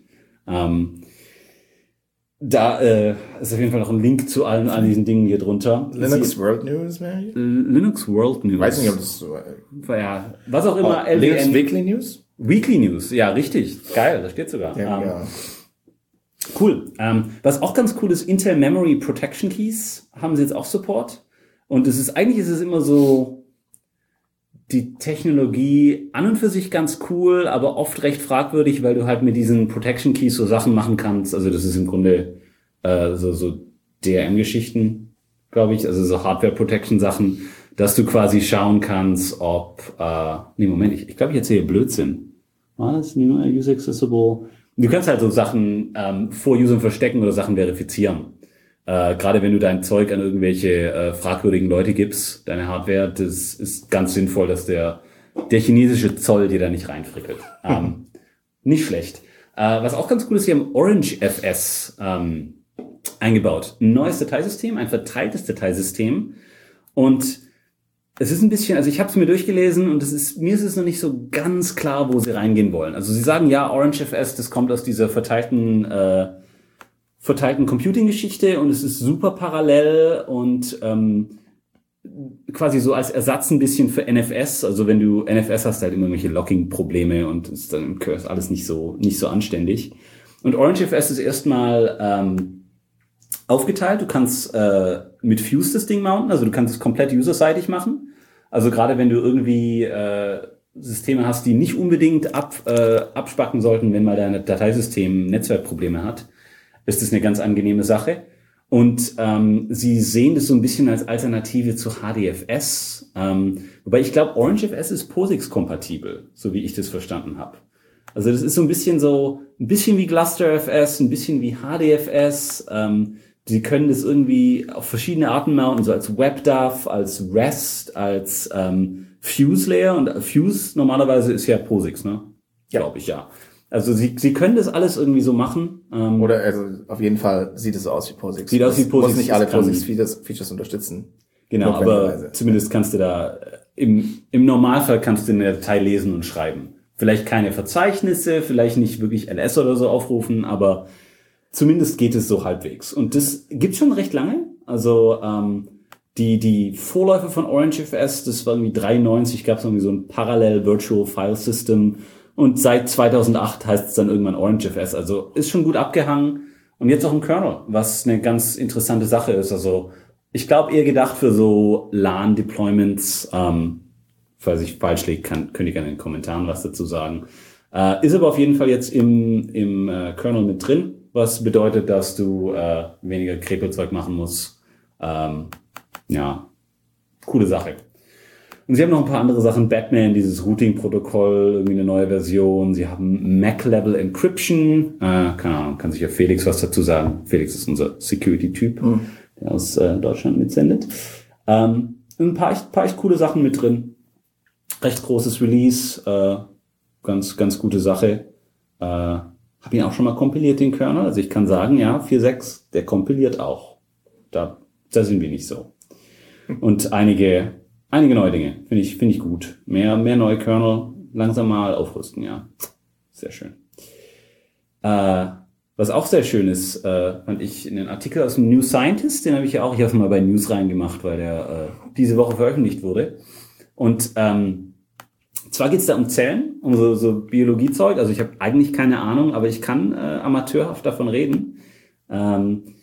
Da ist auf jeden Fall noch ein Link zu all diesen Dingen hier drunter. Linux World News, Mary? Linux World News. Weiß nicht, ob das so... Ja, was auch immer. LWN. Linux Weekly News? Weekly News, ja, richtig. Geil, da steht sogar. Ja. Cool. Was auch ganz cool ist, Intel Memory Protection Keys haben sie jetzt auch Support. Und eigentlich ist es immer so, die Technologie an und für sich ganz cool, aber oft recht fragwürdig, weil du halt mit diesen Protection Keys so Sachen machen kannst. Also das ist im Grunde so DRM-Geschichten, glaube ich, also so Hardware-Protection-Sachen, dass du quasi schauen kannst, ob... ich glaube, ich erzähle Blödsinn. Was? User Accessible... Du kannst halt so Sachen vor Usern verstecken oder Sachen verifizieren. Gerade wenn du dein Zeug an irgendwelche fragwürdigen Leute gibst, deine Hardware, das ist ganz sinnvoll, dass der chinesische Zoll dir da nicht reinfrickelt. Nicht schlecht. Was auch ganz cool ist, sie haben OrangeFS eingebaut. Ein neues Dateisystem, ein verteiltes Dateisystem. Und es ist ein bisschen, also ich habe es mir durchgelesen und mir ist es noch nicht so ganz klar, wo sie reingehen wollen. Also sie sagen, ja, OrangeFS, das kommt aus dieser verteilten Computing-Geschichte und es ist super parallel und quasi so als Ersatz ein bisschen für NFS. Also wenn du NFS hast, halt immer irgendwelche Locking-Probleme und ist dann im Curse alles nicht so anständig. Und OrangeFS ist erstmal aufgeteilt. Du kannst mit Fuse das Ding mounten, also du kannst es komplett userseitig machen. Also gerade wenn du irgendwie Systeme hast, die nicht unbedingt abspacken sollten, wenn mal dein Dateisystem Netzwerkprobleme hat, ist das eine ganz angenehme Sache. Und sie sehen das so ein bisschen als Alternative zu HDFS. Wobei ich glaube, OrangeFS ist POSIX-kompatibel, so wie ich das verstanden habe. Also das ist so ein bisschen wie GlusterFS, ein bisschen wie HDFS. Sie können das irgendwie auf verschiedene Arten mounten, so als WebDAV, als REST, als Fuse-Layer. Und Fuse normalerweise ist ja POSIX, ne? Ja. Glaube ich, ja. Also sie können das alles irgendwie so machen. Oder also auf jeden Fall sieht es so aus wie POSIX. Sieht aus wie POSIX. Muss nicht alle POSIX-Features unterstützen. Genau, aber zumindest kannst du da, im Normalfall kannst du eine Datei lesen und schreiben. Vielleicht keine Verzeichnisse, vielleicht nicht wirklich LS oder so aufrufen, aber zumindest geht es so halbwegs. Und das gibt's schon recht lange. Also die Vorläufer von OrangeFS, das war irgendwie 93, gab es irgendwie so ein Parallel Virtual File System. Und seit 2008 heißt es dann irgendwann OrangeFS. Also ist schon gut abgehangen. Und jetzt auch im Kernel, was eine ganz interessante Sache ist. Also ich glaube eher gedacht für so LAN-Deployments. Falls ich falsch liege, könnt ihr gerne in den Kommentaren was dazu sagen. Ist aber auf jeden Fall jetzt im Kernel mit drin, was bedeutet, dass du weniger Krepelzeug machen musst. Ja, coole Sache. Und sie haben noch ein paar andere Sachen. Batman, dieses Routing-Protokoll, irgendwie eine neue Version. Sie haben Mac-Level Encryption. Keine Ahnung, kann sicher Felix was dazu sagen. Felix ist unser Security-Typ, der aus Deutschland mitsendet. Ein paar echt coole Sachen mit drin. Recht großes Release. Ganz gute Sache. Habe ihn auch schon mal kompiliert, den Kernel. Also ich kann sagen, ja, 4.6, der kompiliert auch. Da sind wir nicht so. Und einige neue Dinge. Finde ich gut. Mehr neue Kernel. Langsam mal aufrüsten, ja. Sehr schön. Was auch sehr schön ist, fand ich einen Artikel aus dem New Scientist, den habe ich mal bei News reingemacht, weil der diese Woche veröffentlicht wurde. Und zwar geht's da um Zellen, um so Biologiezeug. Also ich habe eigentlich keine Ahnung, aber ich kann amateurhaft davon reden.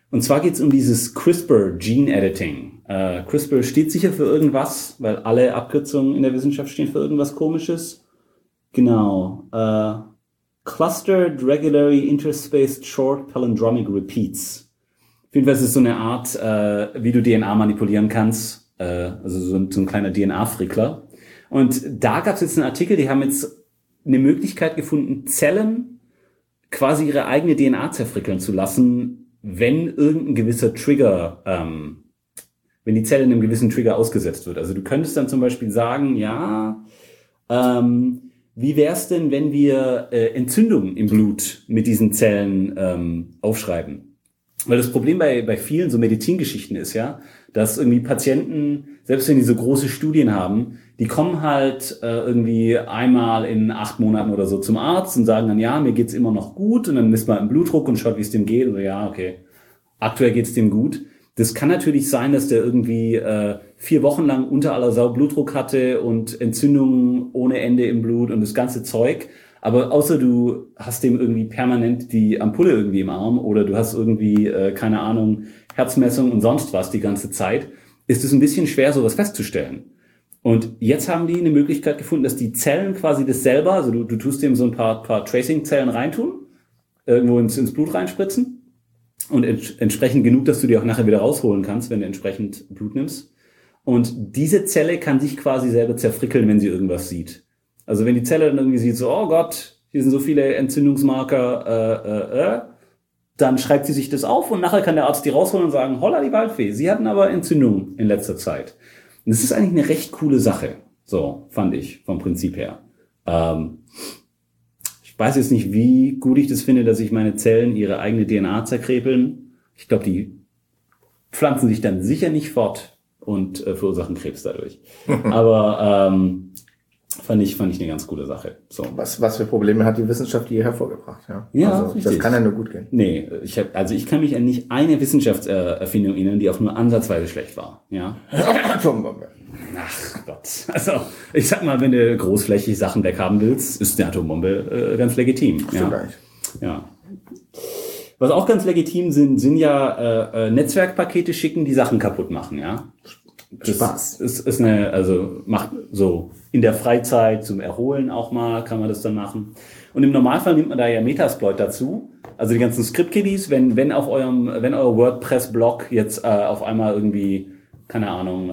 Und zwar geht es um dieses CRISPR Gene Editing. CRISPR steht sicher für irgendwas, weil alle Abkürzungen in der Wissenschaft stehen für irgendwas Komisches. Genau. Clustered Regularly Interspaced Short Palindromic Repeats. Auf jeden Fall ist es so eine Art, wie du DNA manipulieren kannst. Also so ein kleiner DNA-Frickler. Und da gab es jetzt einen Artikel, die haben jetzt eine Möglichkeit gefunden, Zellen quasi ihre eigene DNA zerfrickeln zu lassen, wenn irgendein gewisser Trigger, wenn die Zelle einem gewissen Trigger ausgesetzt wird. Also du könntest dann zum Beispiel sagen, ja, wie wär's denn, wenn wir Entzündungen im Blut mit diesen Zellen aufschreiben? Weil das Problem bei vielen so Medizingeschichten ist ja, dass irgendwie Patienten, selbst wenn die so große Studien haben, die kommen halt irgendwie einmal in 8 Monaten oder so zum Arzt und sagen dann, ja, mir geht's immer noch gut, und dann misst man einen Blutdruck und schaut, wie es dem geht, und so, ja, okay, aktuell geht's dem gut. Das kann natürlich sein, dass der irgendwie 4 Wochen lang unter aller Sau Blutdruck hatte und Entzündungen ohne Ende im Blut und das ganze Zeug. Aber außer du hast dem irgendwie permanent die Ampulle irgendwie im Arm oder du hast irgendwie, keine Ahnung, Herzmessung und sonst was die ganze Zeit, ist es ein bisschen schwer, sowas festzustellen. Und jetzt haben die eine Möglichkeit gefunden, dass die Zellen quasi das selber, also du tust dem so ein paar Tracing-Zellen reintun, irgendwo ins Blut reinspritzen und entsprechend genug, dass du die auch nachher wieder rausholen kannst, wenn du entsprechend Blut nimmst. Und diese Zelle kann sich quasi selber zerfrickeln, wenn sie irgendwas sieht. Also wenn die Zelle dann irgendwie sieht, so, oh Gott, hier sind so viele Entzündungsmarker, dann schreibt sie sich das auf und nachher kann der Arzt die rausholen und sagen, holla die Waldfee, Sie hatten aber Entzündung in letzter Zeit. Und das ist eigentlich eine recht coole Sache, so fand ich vom Prinzip her. Ich weiß jetzt nicht, wie gut ich das finde, dass sich meine Zellen ihre eigene DNA zerkrepeln. Ich glaube, die pflanzen sich dann sicher nicht fort und verursachen Krebs dadurch. Aber fand ich eine ganz coole Sache. So. Was für Probleme hat die Wissenschaft hier hervorgebracht? Ja, also, das kann ja nur gut gehen. Nee, ich kann mich an nicht eine Wissenschaftserfindung erinnern, die auch nur ansatzweise schlecht war. Ja. Atombombe. Ach Gott. Also, ich sag mal, wenn du großflächig Sachen weghaben willst, ist eine Atombombe ganz legitim. Ja. Ja. Was auch ganz legitim sind ja Netzwerkpakete schicken, die Sachen kaputt machen, ja. Spaß. Ist macht so in der Freizeit zum Erholen auch mal, kann man das dann machen. Und im Normalfall nimmt man da ja Metasploit dazu. Also die ganzen Script-Kiddies, wenn euer WordPress-Blog jetzt auf einmal irgendwie, keine Ahnung,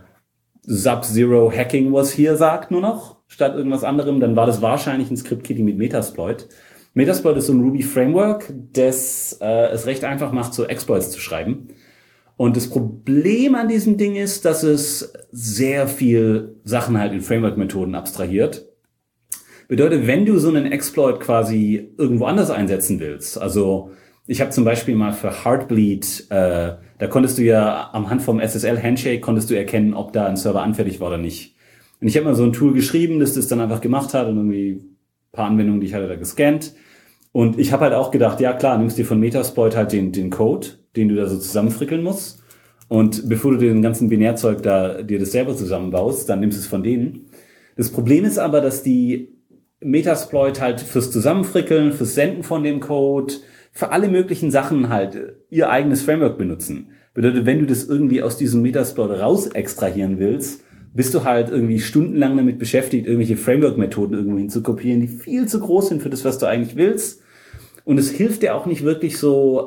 Sub-Zero Hacking was here sagt nur noch, statt irgendwas anderem, dann war das wahrscheinlich ein Script-Kiddie mit Metasploit. Metasploit ist so ein Ruby-Framework, das es recht einfach macht, so Exploits zu schreiben. Und das Problem an diesem Ding ist, dass es sehr viel Sachen halt in Framework-Methoden abstrahiert. Bedeutet, wenn du so einen Exploit quasi irgendwo anders einsetzen willst, also ich habe zum Beispiel mal für Heartbleed, da konntest du ja am Hand vom SSL-Handshake konntest du erkennen, ob da ein Server anfällig war oder nicht. Und ich habe mal so ein Tool geschrieben, das das dann einfach gemacht hat und irgendwie ein paar Anwendungen, die ich hatte da gescannt. Und ich habe halt auch gedacht, ja klar, nimmst dir von Metasploit halt den Code, den du da so zusammenfrickeln musst. Und bevor du den ganzen Binärzeug da dir das selber zusammenbaust, dann nimmst du es von denen. Das Problem ist aber, dass die Metasploit halt fürs Zusammenfrickeln, fürs Senden von dem Code, für alle möglichen Sachen halt ihr eigenes Framework benutzen. Bedeutet, wenn du das irgendwie aus diesem Metasploit raus extrahieren willst, bist du halt irgendwie stundenlang damit beschäftigt, irgendwelche Framework-Methoden irgendwo hinzukopieren, die viel zu groß sind für das, was du eigentlich willst. Und es hilft dir auch nicht wirklich so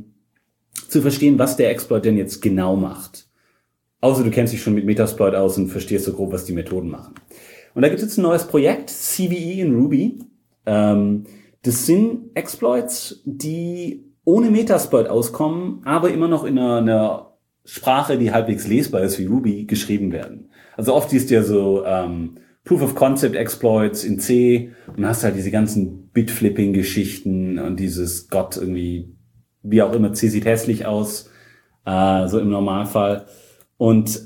zu verstehen, was der Exploit denn jetzt genau macht. Außer du kennst dich schon mit Metasploit aus und verstehst so grob, was die Methoden machen. Und da gibt es jetzt ein neues Projekt, CVE in Ruby. Das sind Exploits, die ohne Metasploit auskommen, aber immer noch in einer Sprache, die halbwegs lesbar ist wie Ruby, geschrieben werden. Also oft siehst du ja so Proof-of-Concept-Exploits in C und hast halt diese ganzen Bit-Flipping-Geschichten und dieses Gott irgendwie, wie auch immer, C sieht hässlich aus, so im Normalfall. Und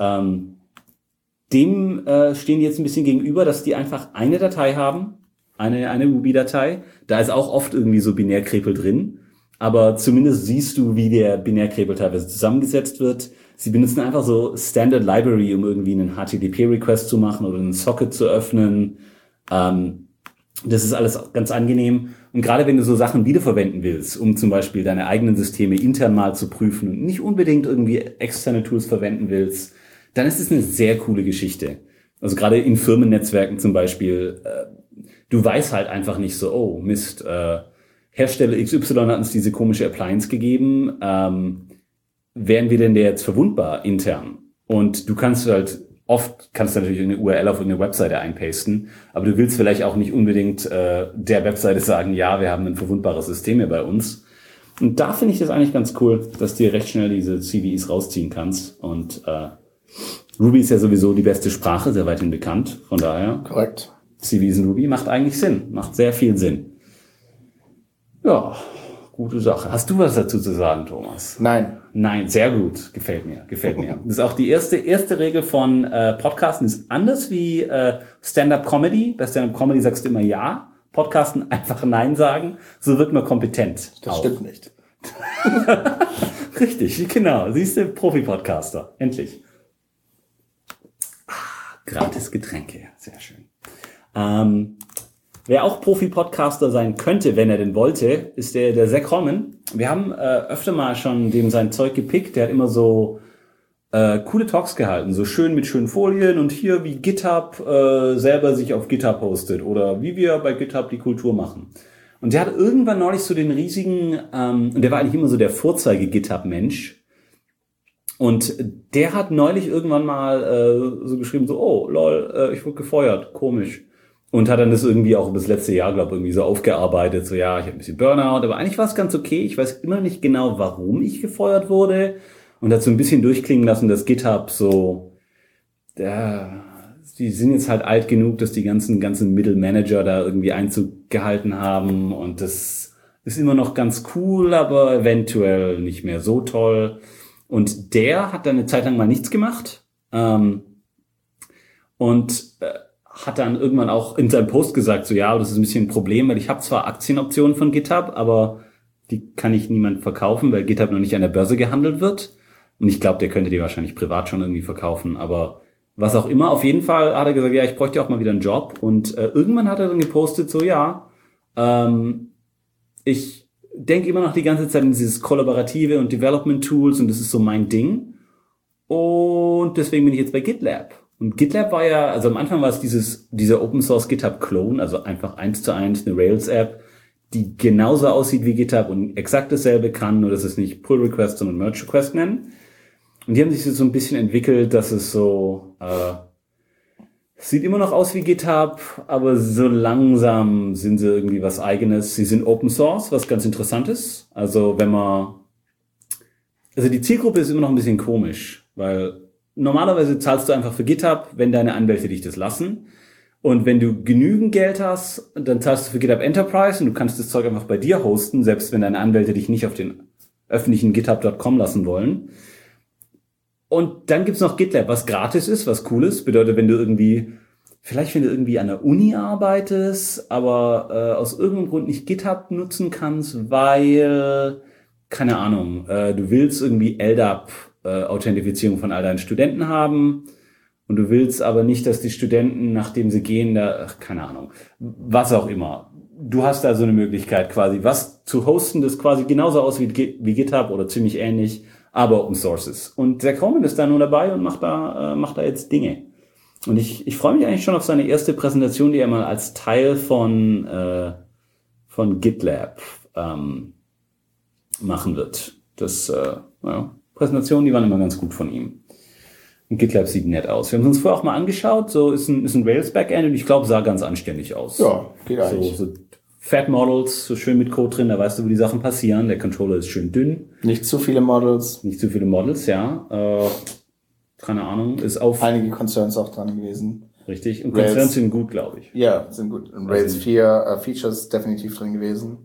dem stehen jetzt ein bisschen gegenüber, dass die einfach eine Datei haben, eine Ruby-Datei. Da ist auch oft irgendwie so Binärkrepel drin, aber zumindest siehst du, wie der Binärkrepel teilweise zusammengesetzt wird. Sie benutzen einfach so Standard Library, um irgendwie einen HTTP-Request zu machen oder einen Socket zu öffnen. Das ist alles ganz angenehm. Und gerade wenn du so Sachen wiederverwenden willst, um zum Beispiel deine eigenen Systeme intern mal zu prüfen und nicht unbedingt irgendwie externe Tools verwenden willst, dann ist es eine sehr coole Geschichte. Also gerade in Firmennetzwerken zum Beispiel, du weißt halt einfach nicht so, oh Mist, Hersteller XY hat uns diese komische Appliance gegeben, wären wir denn der jetzt verwundbar intern? Und du kannst halt kannst du natürlich eine URL auf irgendeine Webseite einpasten, aber du willst vielleicht auch nicht unbedingt der Webseite sagen, ja, wir haben ein verwundbares System hier bei uns. Und da finde ich das eigentlich ganz cool, dass du recht schnell diese CVEs rausziehen kannst. Und Ruby ist ja sowieso die beste Sprache, sehr weithin bekannt. Von daher, Korrekt. CVEs in Ruby macht eigentlich Sinn, macht sehr viel Sinn. Ja, gute Sache. Hast du was dazu zu sagen, Thomas? Nein. Nein, sehr gut. Gefällt mir. Das ist auch die erste Regel von Podcasten. Ist anders wie Stand-Up-Comedy. Bei Stand-Up-Comedy sagst du immer ja. Podcasten einfach Nein sagen. So wird man kompetent. Das stimmt nicht. Richtig, genau. Siehst du, Profi-Podcaster. Endlich. Gratis Getränke. Sehr schön. Wer auch Profi-Podcaster sein könnte, wenn er denn wollte, ist der Zach Holman. Wir haben öfter mal schon dem sein Zeug gepickt. Der hat immer so coole Talks gehalten, so schön mit schönen Folien und hier wie GitHub selber sich auf GitHub hostet oder wie wir bei GitHub die Kultur machen. Und der hat irgendwann neulich so den riesigen, und der war eigentlich immer so der Vorzeige-GitHub-Mensch. Und der hat neulich irgendwann mal so geschrieben, so, oh, lol, ich wurde gefeuert, komisch. Und hat dann das irgendwie auch über das letzte Jahr, glaube ich, irgendwie so aufgearbeitet. So, ja, ich habe ein bisschen Burnout, aber eigentlich war es ganz okay. Ich weiß immer nicht genau, warum ich gefeuert wurde. Und hat so ein bisschen durchklingen lassen, dass GitHub so, die sind jetzt halt alt genug, dass die ganzen Middle Manager da irgendwie Einzug gehalten haben. Und das ist immer noch ganz cool, aber eventuell nicht mehr so toll. Und der hat dann eine Zeit lang mal nichts gemacht. Hat dann irgendwann auch in seinem Post gesagt, so ja, das ist ein bisschen ein Problem, weil ich habe zwar Aktienoptionen von GitHub, aber die kann ich niemand verkaufen, weil GitHub noch nicht an der Börse gehandelt wird. Und ich glaube, der könnte die wahrscheinlich privat schon irgendwie verkaufen. Aber was auch immer, auf jeden Fall hat er gesagt, ja, ich bräuchte auch mal wieder einen Job. Und irgendwann hat er dann gepostet, so ja, ich denke immer noch die ganze Zeit in dieses Kollaborative und Development Tools und das ist so mein Ding. Und deswegen bin ich jetzt bei GitLab. Und GitLab war ja, also am Anfang war es dieser Open Source GitHub Clone, also einfach 1:1 eine Rails App, die genauso aussieht wie GitHub und exakt dasselbe kann, nur dass es nicht Pull Request, sondern Merge Request nennen. Und die haben sich so ein bisschen entwickelt, dass es so, sieht immer noch aus wie GitHub, aber so langsam sind sie irgendwie was Eigenes. Sie sind Open Source, was ganz interessant ist. Also die Zielgruppe ist immer noch ein bisschen komisch, weil normalerweise zahlst du einfach für GitHub, wenn deine Anwälte dich das lassen. Und wenn du genügend Geld hast, dann zahlst du für GitHub Enterprise und du kannst das Zeug einfach bei dir hosten, selbst wenn deine Anwälte dich nicht auf den öffentlichen GitHub.com lassen wollen. Und dann gibt's noch GitLab, was gratis ist, was cool ist. Bedeutet, wenn du irgendwie an der Uni arbeitest, aber aus irgendeinem Grund nicht GitHub nutzen kannst, weil, keine Ahnung, du willst irgendwie LDAP Authentifizierung von all deinen Studenten haben und du willst aber nicht, dass die Studenten, nachdem sie gehen, keine Ahnung, was auch immer. Du hast da so eine Möglichkeit quasi, was zu hosten, das quasi genauso aussieht wie GitHub oder ziemlich ähnlich, aber Open Source ist. Und Zach Holman ist da nur dabei und macht da jetzt Dinge. Und ich freue mich eigentlich schon auf seine erste Präsentation, die er mal als Teil von GitLab machen wird. Präsentationen, die waren immer ganz gut von ihm. Und GitLab sieht nett aus. Wir haben uns vorher auch mal angeschaut, so ist ein Rails-Backend und ich glaube, sah ganz anständig aus. Ja, geht eigentlich. So Fat Models, so schön mit Code drin, da weißt du, wo die Sachen passieren. Der Controller ist schön dünn. Nicht zu viele Models. Ja. Keine Ahnung, ist auf... Einige Concerns auch dran gewesen. Richtig, und Concerns sind gut, glaube ich. Ja, sind gut. Und Rails 4 Features definitiv drin gewesen.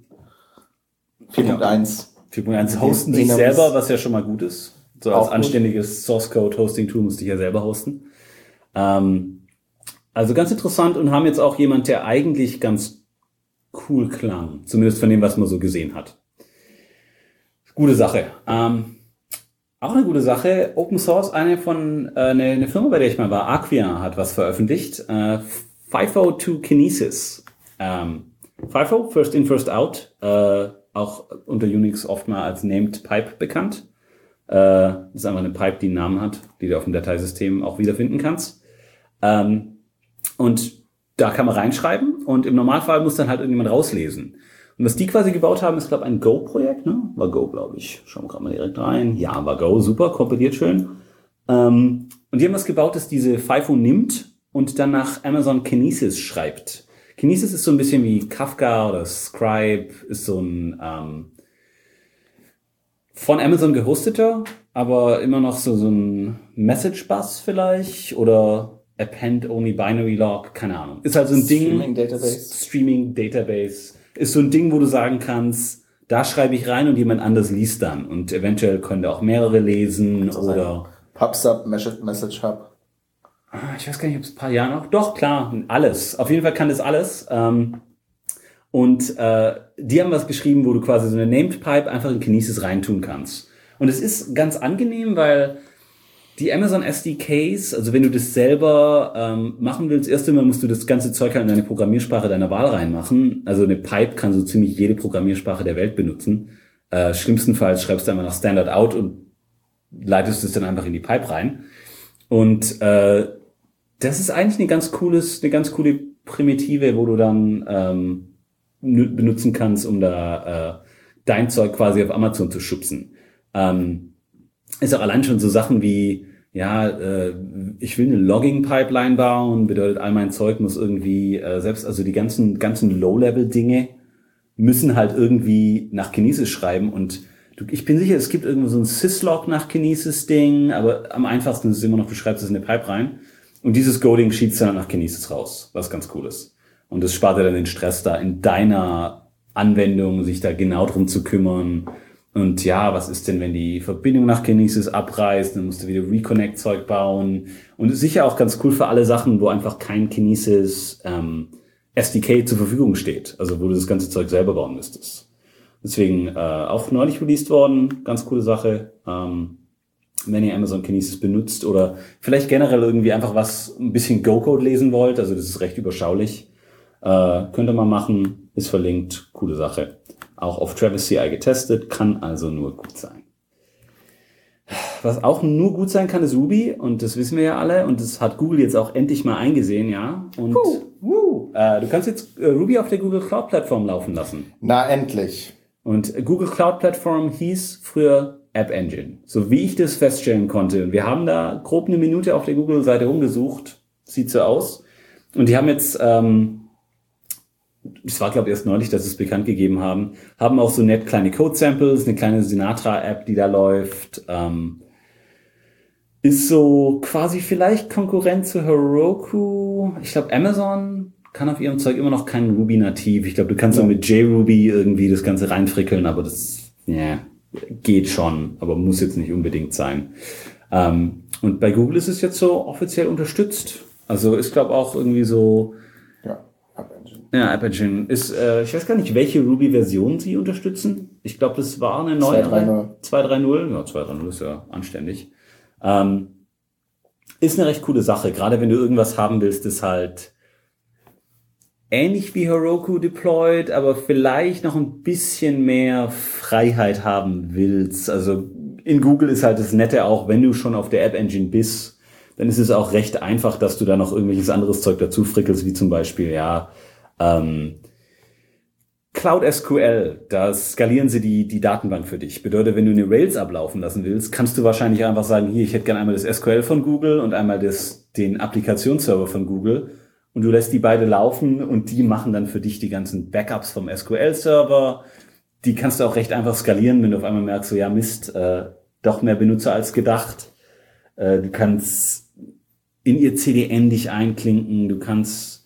4.1. 4.1 hosten sich selber, was ja schon mal gut ist. So als anständiges Source-Code-Hosting-Tool musste ich ja selber hosten. Also ganz interessant und haben jetzt auch jemand, der eigentlich ganz cool klang. Zumindest von dem, was man so gesehen hat. Gute Sache. Auch eine gute Sache. Open Source, eine Firma, bei der ich mal war, Acquia, hat was veröffentlicht. 502 Kinesis. FIFO, First In, First Out, auch unter Unix oft mal als Named Pipe bekannt. Das ist einfach eine Pipe, die einen Namen hat, die du auf dem Dateisystem auch wiederfinden kannst. Und da kann man reinschreiben und im Normalfall muss dann halt irgendjemand rauslesen. Und was die quasi gebaut haben, ist, glaube ich, ein Go-Projekt, ne? War Go, glaube ich. Schauen wir gerade mal direkt rein. Ja, war Go, super, kompiliert schön. Und die haben was gebaut, das diese FIFO nimmt und dann nach Amazon Kinesis schreibt. Kinesis ist so ein bisschen wie Kafka oder Scribe, ist so ein von Amazon gehosteter, aber immer noch so ein Message Bus vielleicht oder Append Only Binary Log, keine Ahnung. Ist halt so ein Ding. Streaming Database. Ist so ein Ding, wo du sagen kannst, da schreibe ich rein und jemand anders liest dann. Und eventuell können da auch mehrere lesen oder PubSub, Message Hub. Ich weiß gar nicht, ob es ein paar Jahre noch. Doch, klar, alles. Auf jeden Fall kann das alles. Und die haben was geschrieben, wo du quasi so eine Named Pipe einfach in Kinesis reintun kannst. Und es ist ganz angenehm, weil die Amazon SDKs, also wenn du das selber machen willst, erst einmal musst du das ganze Zeug halt in deine Programmiersprache deiner Wahl reinmachen. Also eine Pipe kann so ziemlich jede Programmiersprache der Welt benutzen. Schlimmstenfalls schreibst du einmal nach Standard Out und leitest es dann einfach in die Pipe rein. Und das ist eigentlich eine ganz coole Primitive, wo du dann benutzen kannst, um da dein Zeug quasi auf Amazon zu schubsen. Ist auch allein schon so Sachen wie, ich will eine Logging-Pipeline bauen, bedeutet, all mein Zeug muss irgendwie, also die ganzen Low-Level-Dinge müssen halt irgendwie nach Kinesis schreiben und ich bin sicher, es gibt irgendwo so ein Syslog nach Kinesis-Ding, aber am einfachsten ist es immer noch, du schreibst es in eine Pipe rein und dieses Go-Ding schiebt dann nach Kinesis raus, was ganz cool ist. Und das spart dir dann den Stress da in deiner Anwendung, sich da genau drum zu kümmern. Und ja, was ist denn, wenn die Verbindung nach Kinesis abreißt? Dann musst du wieder Reconnect-Zeug bauen. Und ist sicher auch ganz cool für alle Sachen, wo einfach kein Kinesis SDK zur Verfügung steht. Also wo du das ganze Zeug selber bauen müsstest. Deswegen auch neulich released worden. Ganz coole Sache. Wenn ihr Amazon Kinesis benutzt oder vielleicht generell irgendwie einfach ein bisschen Go-Code lesen wollt. Also das ist recht überschaulich. Könnt ihr mal machen. Ist verlinkt. Coole Sache. Auch auf Travis CI getestet, kann also nur gut sein. Was auch nur gut sein kann, ist Ruby und das wissen wir ja alle und das hat Google jetzt auch endlich mal eingesehen, ja. Und du kannst jetzt Ruby auf der Google Cloud Plattform laufen lassen. Na, endlich. Und Google Cloud Plattform hieß früher App Engine, so wie ich das feststellen konnte. Wir haben da grob eine Minute auf der Google-Seite rumgesucht, sieht so aus. Und die haben jetzt es war, glaube ich, erst neulich, dass sie es bekannt gegeben haben auch so nett kleine Code-Samples, eine kleine Sinatra-App, die da läuft. Ist so quasi vielleicht Konkurrent zu Heroku. Ich glaube, Amazon kann auf ihrem Zeug immer noch kein Ruby nativ. Ich glaube, du kannst so mit JRuby irgendwie das Ganze reinfrickeln, aber das geht schon, aber muss jetzt nicht unbedingt sein. Und bei Google ist es jetzt so offiziell unterstützt. Also ist, glaube ich, auch irgendwie so... Ja, App Engine ist, ich weiß gar nicht, welche Ruby-Version sie unterstützen. Ich glaube, das war eine neue 2.3.0. Ja, 2.3.0 ist ja anständig. Ist eine recht coole Sache, gerade wenn du irgendwas haben willst, das halt ähnlich wie Heroku deployed, aber vielleicht noch ein bisschen mehr Freiheit haben willst. Also in Google ist halt das Nette auch, wenn du schon auf der App Engine bist, dann ist es auch recht einfach, dass du da noch irgendwelches anderes Zeug dazu frickelst, wie zum Beispiel, Cloud SQL, da skalieren sie die Datenbank für dich. Bedeutet, wenn du eine Rails ablaufen lassen willst, kannst du wahrscheinlich einfach sagen, hier, ich hätte gerne einmal das SQL von Google und einmal den Applikationsserver von Google und du lässt die beide laufen und die machen dann für dich die ganzen Backups vom SQL-Server. Die kannst du auch recht einfach skalieren, wenn du auf einmal merkst, so ja Mist, doch mehr Benutzer als gedacht. Du kannst in ihr CDN dich einklinken, du kannst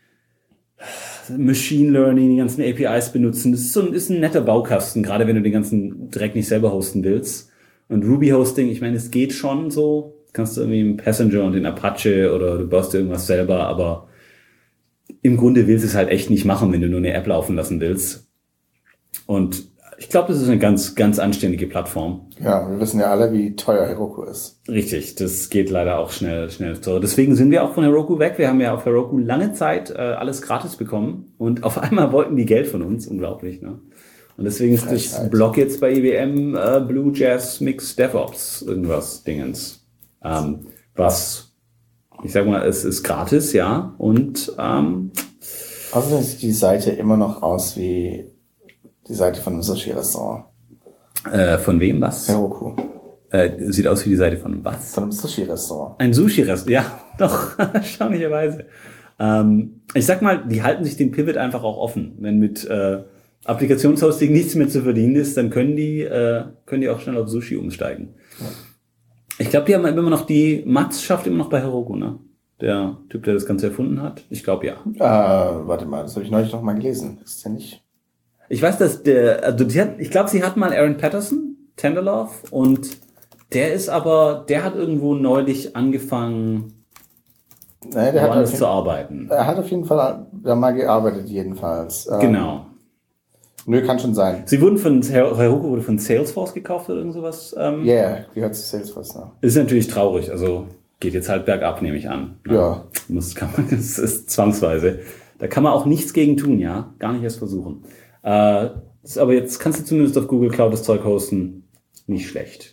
Machine Learning, die ganzen APIs benutzen. Das ist ein netter Baukasten, gerade wenn du den ganzen Dreck nicht selber hosten willst. Und Ruby Hosting, ich meine, es geht schon so. Kannst du irgendwie einen Passenger und den Apache oder du baust irgendwas selber, aber im Grunde willst du es halt echt nicht machen, wenn du nur eine App laufen lassen willst. Und Ich glaube, das ist eine ganz, ganz anständige Plattform. Ja, wir wissen ja alle, wie teuer Heroku ist. Richtig, das geht leider auch schnell teurer. Deswegen sind wir auch von Heroku weg. Wir haben ja auf Heroku lange Zeit alles gratis bekommen und auf einmal wollten die Geld von uns. Unglaublich, ne? Und deswegen ist das Blog jetzt bei IBM Blue Jazz Mix DevOps irgendwas Dingens. Was, ich sag mal, es ist gratis, ja. Und Außerdem sieht die Seite immer noch aus wie die Seite von einem Sushi-Restaurant. Von wem was? Heroku. Sieht aus wie die Seite von was? Von einem Sushi-Restaurant. Ein Sushi-Restaurant, ja, doch, erstaunlicherweise. Ich sag mal, die halten sich den Pivot einfach auch offen. Wenn mit Applikationshosting nichts mehr zu verdienen ist, dann können die auch schnell auf Sushi umsteigen. Ja. Ich glaube, die haben immer noch Mats schafft immer noch bei Heroku, ne? Der Typ, der das Ganze erfunden hat. Ich glaube, ja. Warte mal, das habe ich neulich noch mal gelesen. Das ist ja nicht... Ich weiß, dass ich glaube, sie hat mal Aaron Patterson, Tenderlove, und der hat irgendwo neulich angefangen, woanders zu arbeiten. Er hat auf jeden Fall da mal gearbeitet, jedenfalls. Genau. Nö, kann schon sein. Heroku wurde von Salesforce gekauft oder irgend sowas. Gehört zu Salesforce, ne? Ist natürlich traurig, also geht jetzt halt bergab, nehme ich an. Ja. Das ist zwangsweise. Da kann man auch nichts gegen tun, ja? Gar nicht erst versuchen. Aber jetzt kannst du zumindest auf Google Cloud das Zeug hosten. Nicht schlecht.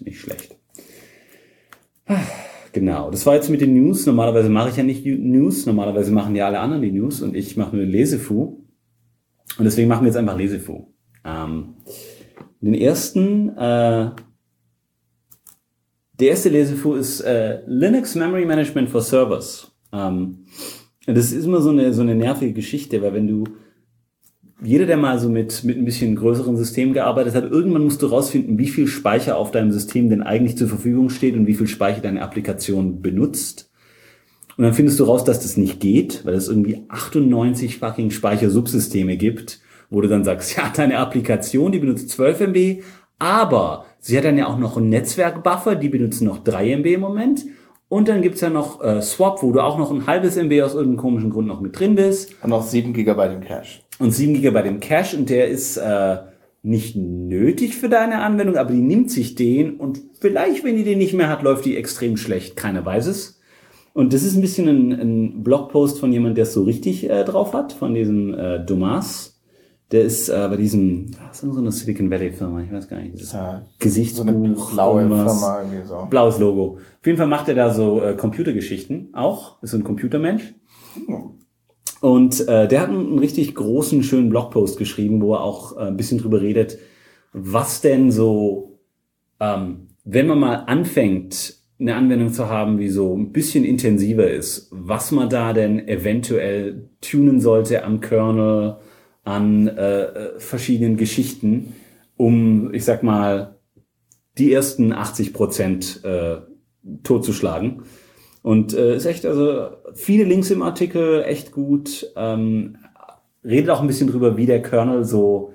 Genau, das war jetzt mit den News. Normalerweise mache ich ja nicht News. Normalerweise machen ja alle anderen die News und ich mache nur Lesefu. Und deswegen machen wir jetzt einfach Lesefu. Der erste Lesefu ist Linux Memory Management for Servers. Das ist immer so eine nervige Geschichte, weil jeder, der mal so mit ein bisschen größeren Systemen gearbeitet hat, irgendwann musst du rausfinden, wie viel Speicher auf deinem System denn eigentlich zur Verfügung steht und wie viel Speicher deine Applikation benutzt. Und dann findest du raus, dass das nicht geht, weil es irgendwie 98 fucking Speichersubsysteme gibt, wo du dann sagst, ja, deine Applikation, die benutzt 12 MB, aber sie hat dann ja auch noch einen Netzwerkbuffer, die benutzen noch 3 MB im Moment. Und dann gibt's ja noch Swap, wo du auch noch ein halbes MB aus irgendeinem komischen Grund noch mit drin bist. Und noch 7 GB im Cache. Und 7 GB im Cache, und der ist nicht nötig für deine Anwendung, aber die nimmt sich den, und vielleicht, wenn die den nicht mehr hat, läuft die extrem schlecht. Keiner weiß es. Und das ist ein bisschen ein Blogpost von jemand, der es so richtig drauf hat, von diesem Dumas. Der ist bei diesem, was ist so eine Silicon Valley Firma, ich weiß gar nicht, das ist Gesichtsbuch, so eine blaue Firma irgendwie so. Blaues Logo. Auf jeden Fall macht er da so Computergeschichten auch, ist so ein Computermensch. Und der hat einen richtig großen, schönen Blogpost geschrieben, wo er auch ein bisschen drüber redet, was denn so, wenn man mal anfängt, eine Anwendung zu haben, die so ein bisschen intensiver ist, was man da denn eventuell tunen sollte am Kernel, an verschiedenen Geschichten, um, ich sag mal, die ersten 80% totzuschlagen. Und ist echt, also viele Links im Artikel, echt gut. Redet auch ein bisschen drüber, wie der Kernel so,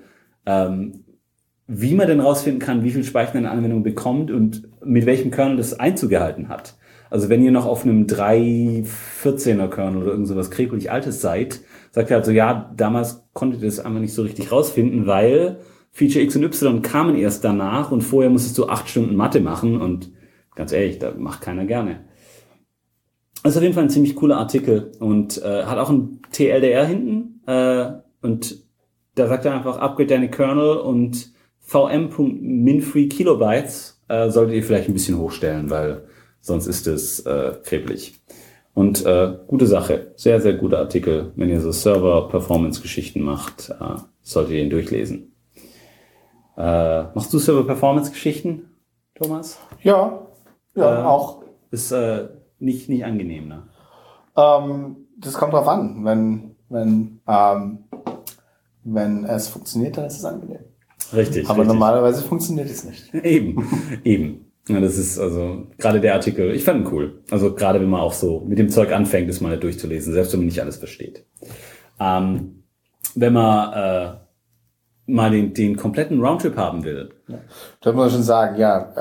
wie man denn rausfinden kann, wie viel Speicher eine Anwendung bekommt und mit welchem Kernel das Einzug gehalten hat. Also wenn ihr noch auf einem 3.14er Kernel oder irgend sowas krepelig Altes seid, sagt er halt so, ja, damals konntet ihr das einfach nicht so richtig rausfinden, weil Feature X und Y kamen erst danach und vorher musstest du 8 Stunden Mathe machen, und ganz ehrlich, da macht keiner gerne. Das ist auf jeden Fall ein ziemlich cooler Artikel und hat auch ein TLDR hinten und da sagt er einfach, upgrade deine Kernel und vm.minfree Kilobytes solltet ihr vielleicht ein bisschen hochstellen, weil sonst ist es krepelig. Und gute Sache, sehr, sehr guter Artikel. Wenn ihr so Server-Performance-Geschichten macht, solltet ihr ihn durchlesen. Machst du Server-Performance-Geschichten, Thomas? Ja, auch. Ist nicht angenehm, ne? Das kommt drauf an. Wenn es funktioniert, dann ist es angenehm. Richtig. Aber normalerweise funktioniert es nicht. Eben. Ja, das ist also gerade der Artikel, ich fand ihn cool. Also gerade wenn man auch so mit dem Zeug anfängt, das mal durchzulesen, selbst wenn man nicht alles versteht. Wenn man mal den kompletten Roundtrip haben will. Ja. Da muss man schon sagen,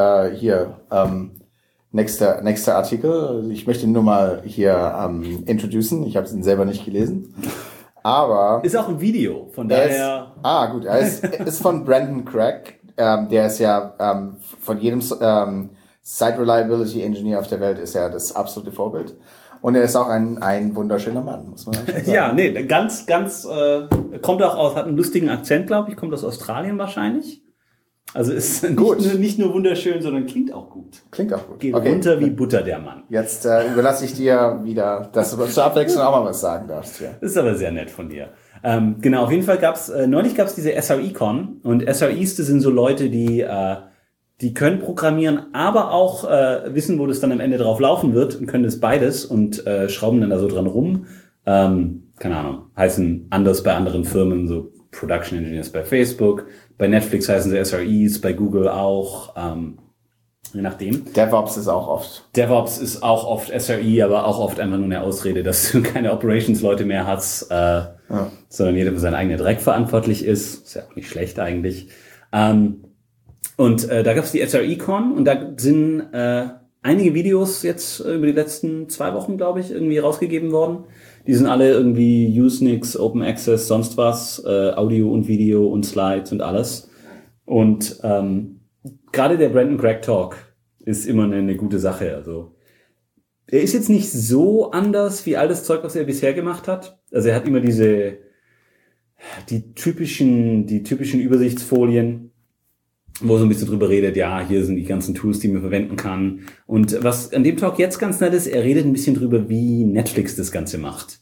nächster Artikel. Ich möchte ihn nur mal hier introducen. Ich habe ihn selber nicht gelesen. Aber Ist auch ein Video, von daher... gut, er ist von Brandon Craig. Der ist ja von jedem Site Reliability Engineer auf der Welt ist er das absolute Vorbild. Und er ist auch ein wunderschöner Mann, muss man sagen. Ja, nee, ganz, kommt auch aus, hat einen lustigen Akzent, glaube ich, kommt aus Australien wahrscheinlich. Also ist nicht nur wunderschön, sondern klingt auch gut. Klingt auch gut. Geht runter wie Butter, der Mann. Jetzt überlasse ich dir wieder, dass du zur Abwechslung auch mal was sagen darfst. Ja. Das ist aber sehr nett von dir. Genau, auf jeden Fall neulich gab's diese SRE-Con und SREs, das sind so Leute, die können programmieren, aber auch wissen, wo das dann am Ende drauf laufen wird und können das beides und schrauben dann da so dran rum. Keine Ahnung, heißen anders bei anderen Firmen, so Production Engineers bei Facebook, bei Netflix heißen sie SREs, bei Google auch, je nachdem. DevOps ist auch oft. DevOps ist auch oft SRE, aber auch oft einfach nur eine Ausrede, dass du keine Operations-Leute mehr hast, sondern jeder für seinen eigenen Dreck verantwortlich ist. Ist ja auch nicht schlecht eigentlich. Und da gab's die SRE-Con und da sind einige Videos jetzt über die letzten 2 Wochen, glaube ich, irgendwie rausgegeben worden. Die sind alle irgendwie Usenix, Open Access, sonst was, Audio und Video und Slides und alles. Und gerade der Brandon Craig Talk ist immer eine gute Sache. Also er ist jetzt nicht so anders wie all das Zeug, was er bisher gemacht hat. Also er hat immer die typischen Übersichtsfolien, wo so ein bisschen drüber redet, ja, hier sind die ganzen Tools, die man verwenden kann. Und was an dem Talk jetzt ganz nett ist, er redet ein bisschen drüber, wie Netflix das Ganze macht.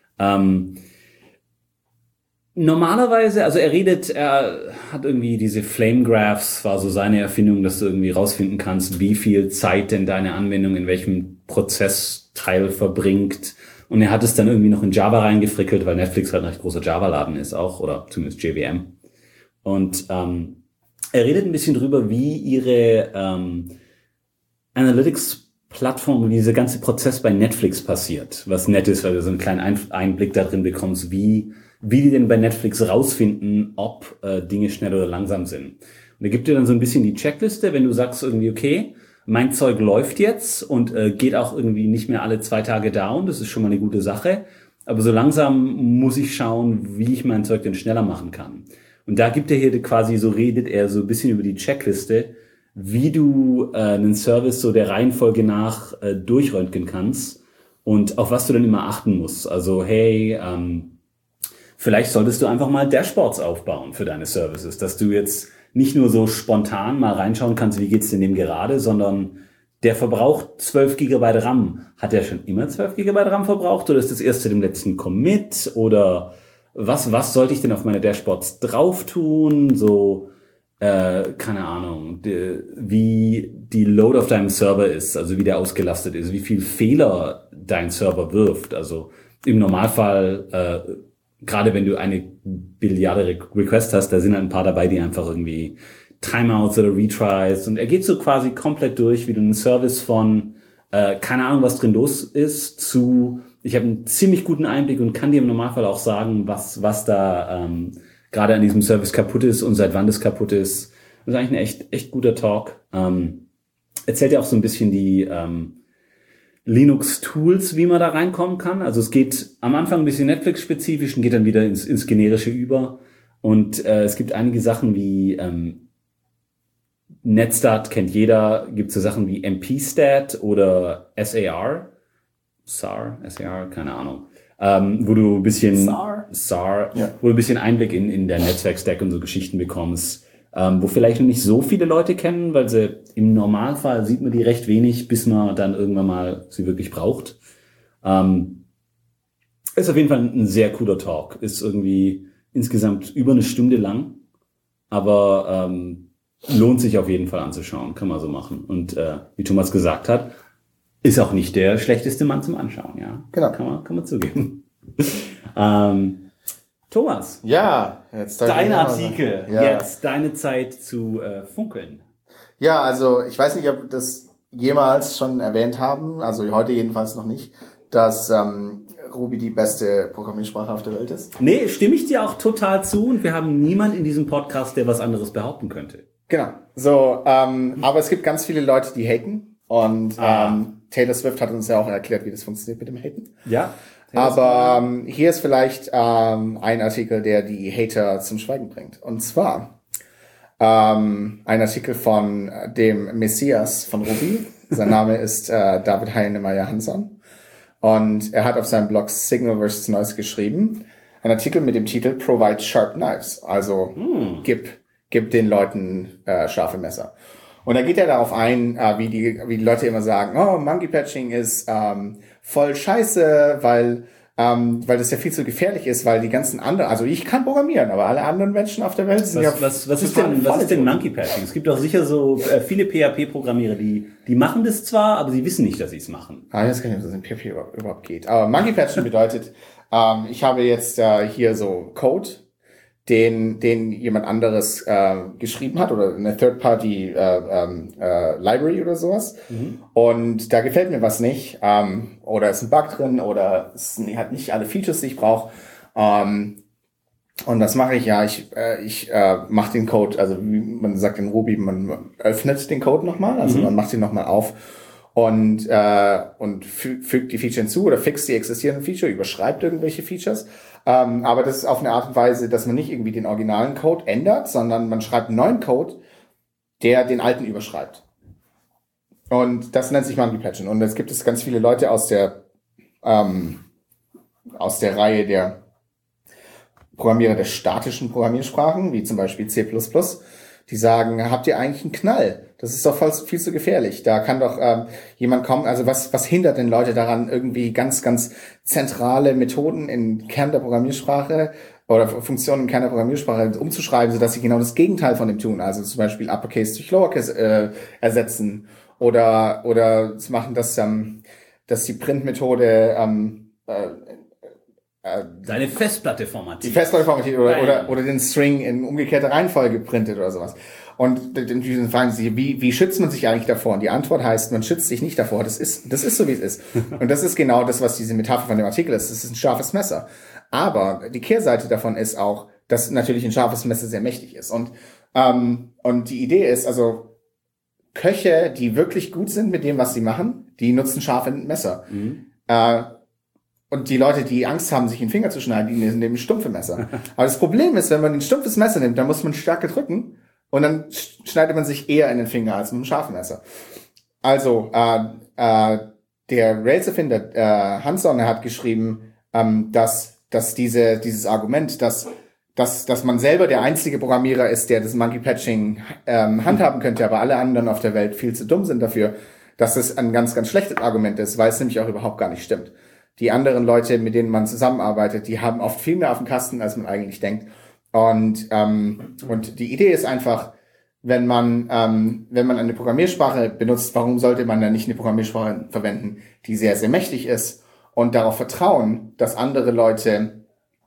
Normalerweise, also er hat irgendwie diese Flame Graphs, war so seine Erfindung, dass du irgendwie rausfinden kannst, wie viel Zeit denn deine Anwendung in welchem Prozessteil verbringt. Und er hat es dann irgendwie noch in Java reingefrickelt, weil Netflix halt ein recht großer Java-Laden ist auch, oder zumindest JVM. Und er redet ein bisschen drüber, wie ihre Analytics-Plattform, wie dieser ganze Prozess bei Netflix passiert. Was nett ist, weil du so einen kleinen Einblick da drin bekommst, wie die denn bei Netflix rausfinden, ob Dinge schnell oder langsam sind. Und er gibt dir dann so ein bisschen die Checkliste, wenn du sagst irgendwie, okay, mein Zeug läuft jetzt und geht auch irgendwie nicht mehr alle 2 Tage down, das ist schon mal eine gute Sache. Aber so langsam muss ich schauen, wie ich mein Zeug denn schneller machen kann. Und da gibt er hier quasi, so redet er so ein bisschen über die Checkliste, wie du einen Service so der Reihenfolge nach durchröntgen kannst und auf was du dann immer achten musst. Also hey, vielleicht solltest du einfach mal Dashboards aufbauen für deine Services, dass du jetzt nicht nur so spontan mal reinschauen kannst, wie geht's denn dem gerade, sondern der verbraucht 12 GB RAM. Hat er schon immer 12 GB RAM verbraucht oder ist das erst zu dem letzten Commit oder was sollte ich denn auf meine Dashboards drauf tun? So, keine Ahnung, wie die Load auf deinem Server ist, also wie der ausgelastet ist, wie viel Fehler dein Server wirft. Also im Normalfall, gerade wenn du eine Billiarde Request hast, da sind halt ein paar dabei, die einfach irgendwie Timeouts oder Retries und er geht so quasi komplett durch, wie du einen Service von keine Ahnung, was drin los ist, zu ich habe einen ziemlich guten Einblick und kann dir im Normalfall auch sagen, was da gerade an diesem Service kaputt ist und seit wann das kaputt ist. Das ist eigentlich ein echt guter Talk. Erzählt ja auch so ein bisschen die Linux-Tools, wie man da reinkommen kann. Also es geht am Anfang ein bisschen Netflix-spezifisch und geht dann wieder ins Generische über. Und es gibt einige Sachen wie Netstart kennt jeder, gibt so Sachen wie MP-Stat oder SAR, keine Ahnung, wo du ein bisschen wo du ein bisschen Einblick in der Netzwerk-Stack und so Geschichten bekommst, wo vielleicht noch nicht so viele Leute kennen, weil sie im Normalfall sieht man die recht wenig, bis man dann irgendwann mal sie wirklich braucht. Ist auf jeden Fall ein sehr cooler Talk, ist irgendwie insgesamt über 1 Stunde lang, aber lohnt sich auf jeden Fall anzuschauen, kann man so machen. Und wie Thomas gesagt hat, ist auch nicht der schlechteste Mann zum Anschauen, ja. Genau. Kann man zugeben. Thomas. Ja, jetzt dein Artikel, jetzt deine Zeit zu funkeln. Ja, also ich weiß nicht, ob wir das jemals schon erwähnt haben, also heute jedenfalls noch nicht, dass Ruby die beste Programmiersprache auf der Welt ist. Nee, stimme ich dir auch total zu und wir haben niemand in diesem Podcast, der was anderes behaupten könnte. Genau. So, aber es gibt ganz viele Leute, die haten und Taylor Swift hat uns ja auch erklärt, wie das funktioniert mit dem Haten. Ja. Aber hier ist vielleicht ein Artikel, der die Hater zum Schweigen bringt. Und zwar ein Artikel von dem Messias von Ruby. Sein Name ist David Heinemeier Hansson. Und er hat auf seinem Blog Signal vs. Noise geschrieben, ein Artikel mit dem Titel Provide Sharp Knives. Also gib den Leuten scharfe Messer. Und da geht er darauf ein, wie die Leute immer sagen, oh, Monkey Patching ist voll scheiße, weil das ja viel zu gefährlich ist, weil die ganzen anderen, also ich kann programmieren, aber alle anderen Menschen auf der Welt sind was ist denn Monkey Patching? Es gibt doch sicher so viele PHP-Programmierer, die machen das zwar, aber sie wissen nicht, dass sie es machen. Ich weiß gar nicht, ob das in PHP überhaupt geht. Aber Monkey Patching bedeutet, ich habe jetzt hier so Code, den jemand anderes geschrieben hat oder eine Third-Party Library oder sowas. Und da gefällt mir was nicht. Oder ist ein Bug drin oder es hat nicht alle Features, die ich brauche. Und was mache ich? Ja, ich mache den Code, also wie man sagt in Ruby, man öffnet den Code nochmal, also man macht ihn nochmal auf und fügt die Feature hinzu oder fixt die existierenden Feature, überschreibt irgendwelche Features. Aber das ist auf eine Art und Weise, dass man nicht irgendwie den originalen Code ändert, sondern man schreibt einen neuen Code, der den alten überschreibt. Und das nennt sich Monkey Patching. Und jetzt gibt es ganz viele Leute aus der Reihe der Programmierer der statischen Programmiersprachen, wie zum Beispiel C++, die sagen, habt ihr eigentlich einen Knall? Das ist doch viel zu gefährlich. Da kann doch jemand kommen, also was hindert denn Leute daran, irgendwie ganz, ganz zentrale Methoden in Kern der Programmiersprache oder Funktionen im Kern der Programmiersprache umzuschreiben, sodass sie genau das Gegenteil von dem tun. Also zum Beispiel Uppercase durch Lowercase ersetzen oder zu machen, dass die Printmethode seine Festplatte formatiert. Die Festplatte formatiert oder den String in umgekehrter Reihenfolge printet oder sowas. Und dann fragen sie, wie schützt man sich eigentlich davor? Und die Antwort heißt, man schützt sich nicht davor. Das ist so, wie es ist. Und das ist genau das, was diese Metapher von dem Artikel ist. Das ist ein scharfes Messer. Aber die Kehrseite davon ist auch, dass natürlich ein scharfes Messer sehr mächtig ist. Und die Idee ist, also Köche, die wirklich gut sind mit dem, was sie machen, die nutzen scharfe Messer. Und die Leute, die Angst haben, sich den Finger zu schneiden, die nehmen stumpfe Messer. Aber das Problem ist, wenn man ein stumpfes Messer nimmt, dann muss man stärker drücken und dann schneidet man sich eher in den Finger als mit einem scharfen Messer. Also, der Rails-Erfinder Hansson hat geschrieben, dass dieses Argument, dass man selber der einzige Programmierer ist, der das Monkey Patching handhaben könnte, aber alle anderen auf der Welt viel zu dumm sind dafür, dass es ein ganz, ganz schlechtes Argument ist, weil es nämlich auch überhaupt gar nicht stimmt. Die anderen Leute, mit denen man zusammenarbeitet, die haben oft viel mehr auf dem Kasten, als man eigentlich denkt. Und die Idee ist einfach, wenn man eine Programmiersprache benutzt, warum sollte man dann nicht eine Programmiersprache verwenden, die sehr, sehr mächtig ist und darauf vertrauen, dass andere Leute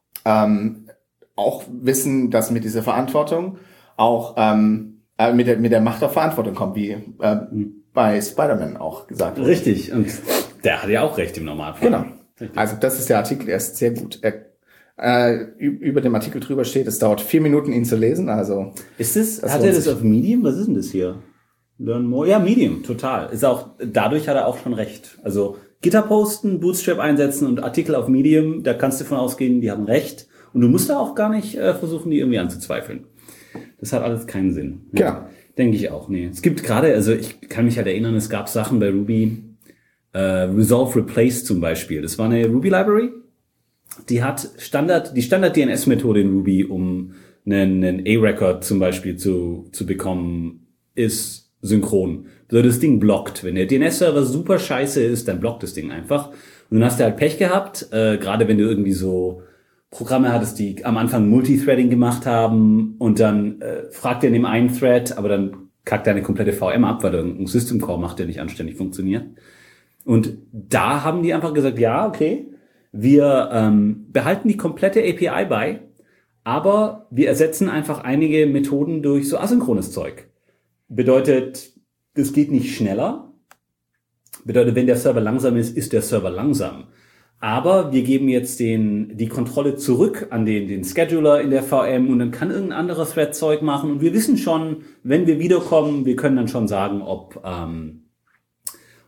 auch wissen, dass mit dieser Verantwortung auch mit der Macht auf Verantwortung kommt, wie bei Spider-Man auch gesagt wurde. Richtig, und der hat ja auch recht im Normalfall. Genau. Richtig. Also das ist der Artikel, er ist sehr gut. Über dem Artikel drüber steht, es dauert 4 Minuten, ihn zu lesen. Also hat er das auf Medium? Was ist denn das hier? Learn More? Ja, Medium, total. Dadurch hat er auch schon recht. Also Gitter posten, Bootstrap einsetzen und Artikel auf Medium, da kannst du davon ausgehen, die haben recht. Und du musst da auch gar nicht versuchen, die irgendwie anzuzweifeln. Das hat alles keinen Sinn. Genau. Ja, denke ich auch. Nee. Es gibt gerade, also ich kann mich halt erinnern, es gab Sachen bei Ruby, Resolve Replace zum Beispiel. Das war eine Ruby-Library, die hat die Standard-DNS-Methode in Ruby, um einen A-Record zum Beispiel zu bekommen, ist synchron. Also das Ding blockt. Wenn der DNS-Server super scheiße ist, dann blockt das Ding einfach. Und dann hast du halt Pech gehabt, gerade wenn du irgendwie so Programme hattest, die am Anfang Multithreading gemacht haben und dann fragt er in dem einen Thread, aber dann kackt deine komplette VM ab, weil irgendein System Call macht, der nicht anständig funktioniert. Und da haben die einfach gesagt, ja, okay, wir behalten die komplette API bei, aber wir ersetzen einfach einige Methoden durch so asynchrones Zeug. Bedeutet, das geht nicht schneller. Bedeutet, wenn der Server langsam ist, ist der Server langsam. Aber wir geben jetzt die Kontrolle zurück an den Scheduler in der VM und dann kann irgendein anderer Thread Zeug machen und wir wissen schon, wenn wir wiederkommen, wir können dann schon sagen, ob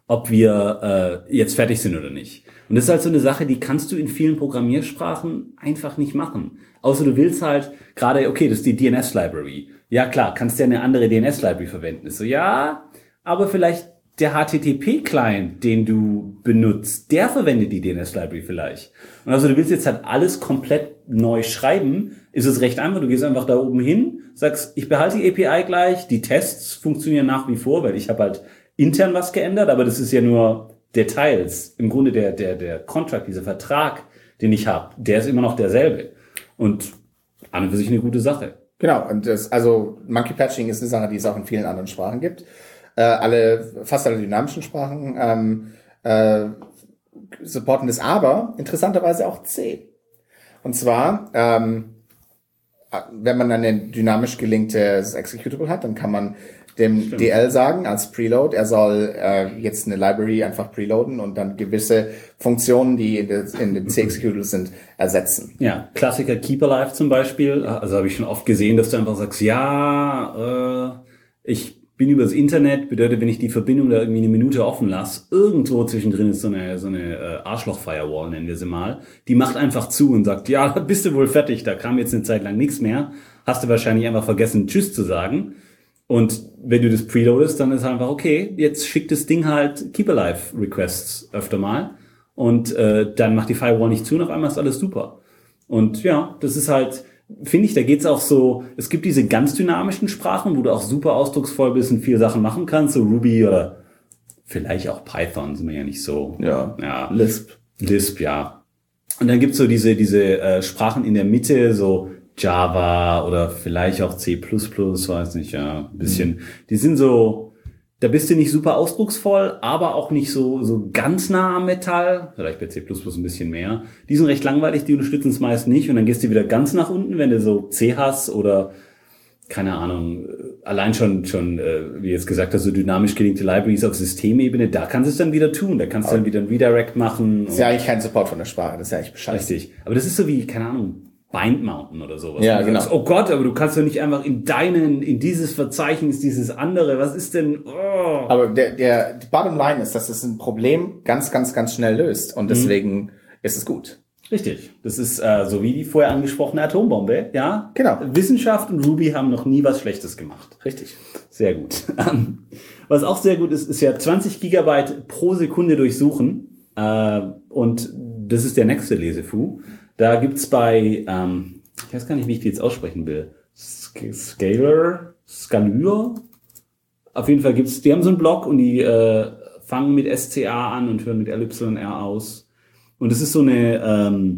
ob wir jetzt fertig sind oder nicht. Und das ist halt so eine Sache, die kannst du in vielen Programmiersprachen einfach nicht machen. Außer du willst halt gerade, okay, das ist die DNS-Library. Ja klar, kannst ja eine andere DNS-Library verwenden. Ist so, ja, aber vielleicht der HTTP-Client, den du benutzt, der verwendet die DNS-Library vielleicht. Und also du willst jetzt halt alles komplett neu schreiben, ist es recht einfach. Du gehst einfach da oben hin, sagst, ich behalte die API gleich, die Tests funktionieren nach wie vor, weil ich habe halt intern was geändert, aber das ist ja nur Details. Im Grunde der Contract, dieser Vertrag, den ich habe, der ist immer noch derselbe. Und an und für sich eine gute Sache. Genau, und Monkey Patching ist eine Sache, die es auch in vielen anderen Sprachen gibt. Fast alle dynamischen Sprachen supporten das, aber interessanterweise auch C. Und zwar, wenn man ein dynamisch gelinktes Executable hat, dann kann man dem DL sagen als Preload, er soll jetzt eine Library einfach preloaden und dann gewisse Funktionen, die in den C-Executable sind, ersetzen. Ja, Klassiker Keep Alive zum Beispiel. Also habe ich schon oft gesehen, dass du einfach sagst, ich bin übers Internet, bedeutet, wenn ich die Verbindung da irgendwie eine Minute offen lasse, irgendwo zwischendrin ist so eine Arschloch-Firewall, nennen wir sie mal, die macht einfach zu und sagt, ja, da bist du wohl fertig, da kam jetzt eine Zeit lang nichts mehr, hast du wahrscheinlich einfach vergessen, Tschüss zu sagen. Und wenn du das preloadest, dann ist einfach, okay, jetzt schickt das Ding halt Keep-Alive-Requests öfter mal und dann macht die Firewall nicht zu und auf einmal ist alles super. Und ja, das ist halt, finde ich, da geht's auch so, es gibt diese ganz dynamischen Sprachen, wo du auch super ausdrucksvoll bist und viele Sachen machen kannst, so Ruby oder vielleicht auch Python, sind wir ja nicht so. Ja. Lisp, ja. Und dann gibt's so diese Sprachen in der Mitte, so Java oder vielleicht auch C++, weiß nicht, ja, ein bisschen. Die sind so, da bist du nicht super ausdrucksvoll, aber auch nicht so ganz nah am Metall. Vielleicht bei C++ ein bisschen mehr. Die sind recht langweilig, die unterstützen es meist nicht. Und dann gehst du wieder ganz nach unten, wenn du so C hast oder, keine Ahnung, allein schon wie jetzt gesagt hast, so dynamisch gelinkte Libraries auf Systemebene, da kannst du es dann wieder tun. Da kannst du dann wieder ein Redirect machen. Das ist ja eigentlich kein Support von der Sprache, das ist ja eigentlich bescheuert. Richtig. Aber das ist so wie, keine Ahnung, Bind Mountain oder sowas. Ja, genau. Sagst, oh Gott, aber du kannst doch nicht einfach in dieses Verzeichnis, dieses andere, was ist denn, oh. Aber die Bottom Line ist, dass es ein Problem ganz, ganz, ganz schnell löst und deswegen ist es gut. Richtig. Das ist so wie die vorher angesprochene Atombombe, ja? Genau. Wissenschaft und Ruby haben noch nie was Schlechtes gemacht. Richtig. Sehr gut. Was auch sehr gut ist ja 20 Gigabyte pro Sekunde durchsuchen und das ist der nächste Lesefu. Da gibt's bei, ich weiß gar nicht, wie ich die jetzt aussprechen will, Scalur, auf jeden Fall die haben so einen Blog und die fangen mit SCA an und hören mit LYR aus. Und es ist so eine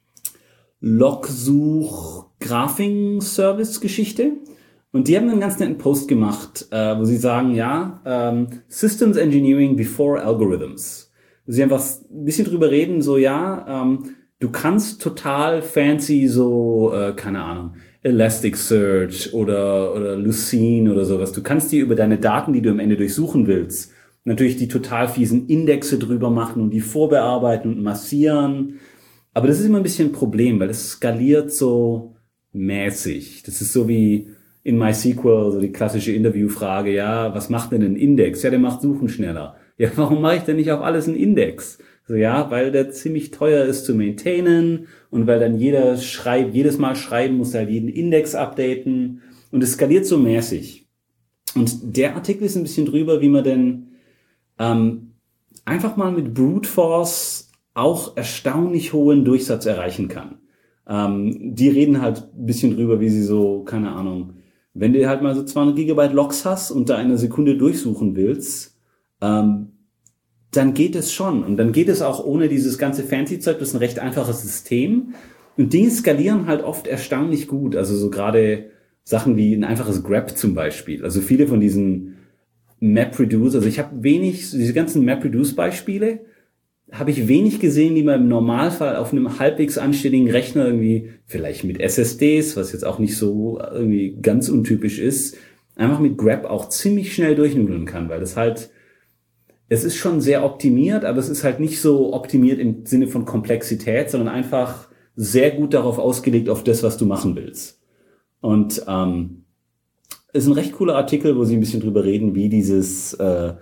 Logsuch-Graphing-Service-Geschichte. Und die haben einen ganz netten Post gemacht, wo sie sagen, Systems Engineering before Algorithms. Wo sie einfach ein bisschen drüber reden, so du kannst total fancy so, keine Ahnung, Elasticsearch oder Lucene oder sowas. Du kannst dir über deine Daten, die du am Ende durchsuchen willst, natürlich die total fiesen Indexe drüber machen und die vorbearbeiten und massieren. Aber das ist immer ein bisschen ein Problem, weil das skaliert so mäßig. Das ist so wie in MySQL, so die klassische Interviewfrage, was macht denn ein Index? Ja, der macht Suchen schneller. Ja, warum mache ich denn nicht auf alles einen Index? So, weil der ziemlich teuer ist zu maintainen und weil dann jedes Mal schreiben muss, halt jeden Index updaten und es skaliert so mäßig. Und der Artikel ist ein bisschen drüber, wie man denn einfach mal mit Brute Force auch erstaunlich hohen Durchsatz erreichen kann. Die reden halt ein bisschen drüber, wie sie so, keine Ahnung, wenn du halt mal so 200 Gigabyte Logs hast und da eine Sekunde durchsuchen willst, dann geht es schon. Und dann geht es auch ohne dieses ganze Fancy-Zeug. Das ist ein recht einfaches System. Und Dinge skalieren halt oft erstaunlich gut. Also so gerade Sachen wie ein einfaches grep zum Beispiel. Also viele von diesen MapReduce, also ich habe diese ganzen MapReduce-Beispiele, habe ich wenig gesehen, die man im Normalfall auf einem halbwegs anständigen Rechner irgendwie, vielleicht mit SSDs, was jetzt auch nicht so irgendwie ganz untypisch ist, einfach mit grep auch ziemlich schnell durchnudeln kann, weil das halt, es ist schon sehr optimiert, aber es ist halt nicht so optimiert im Sinne von Komplexität, sondern einfach sehr gut darauf ausgelegt, auf das, was du machen willst. Und ist ein recht cooler Artikel, wo sie ein bisschen drüber reden, wie dieses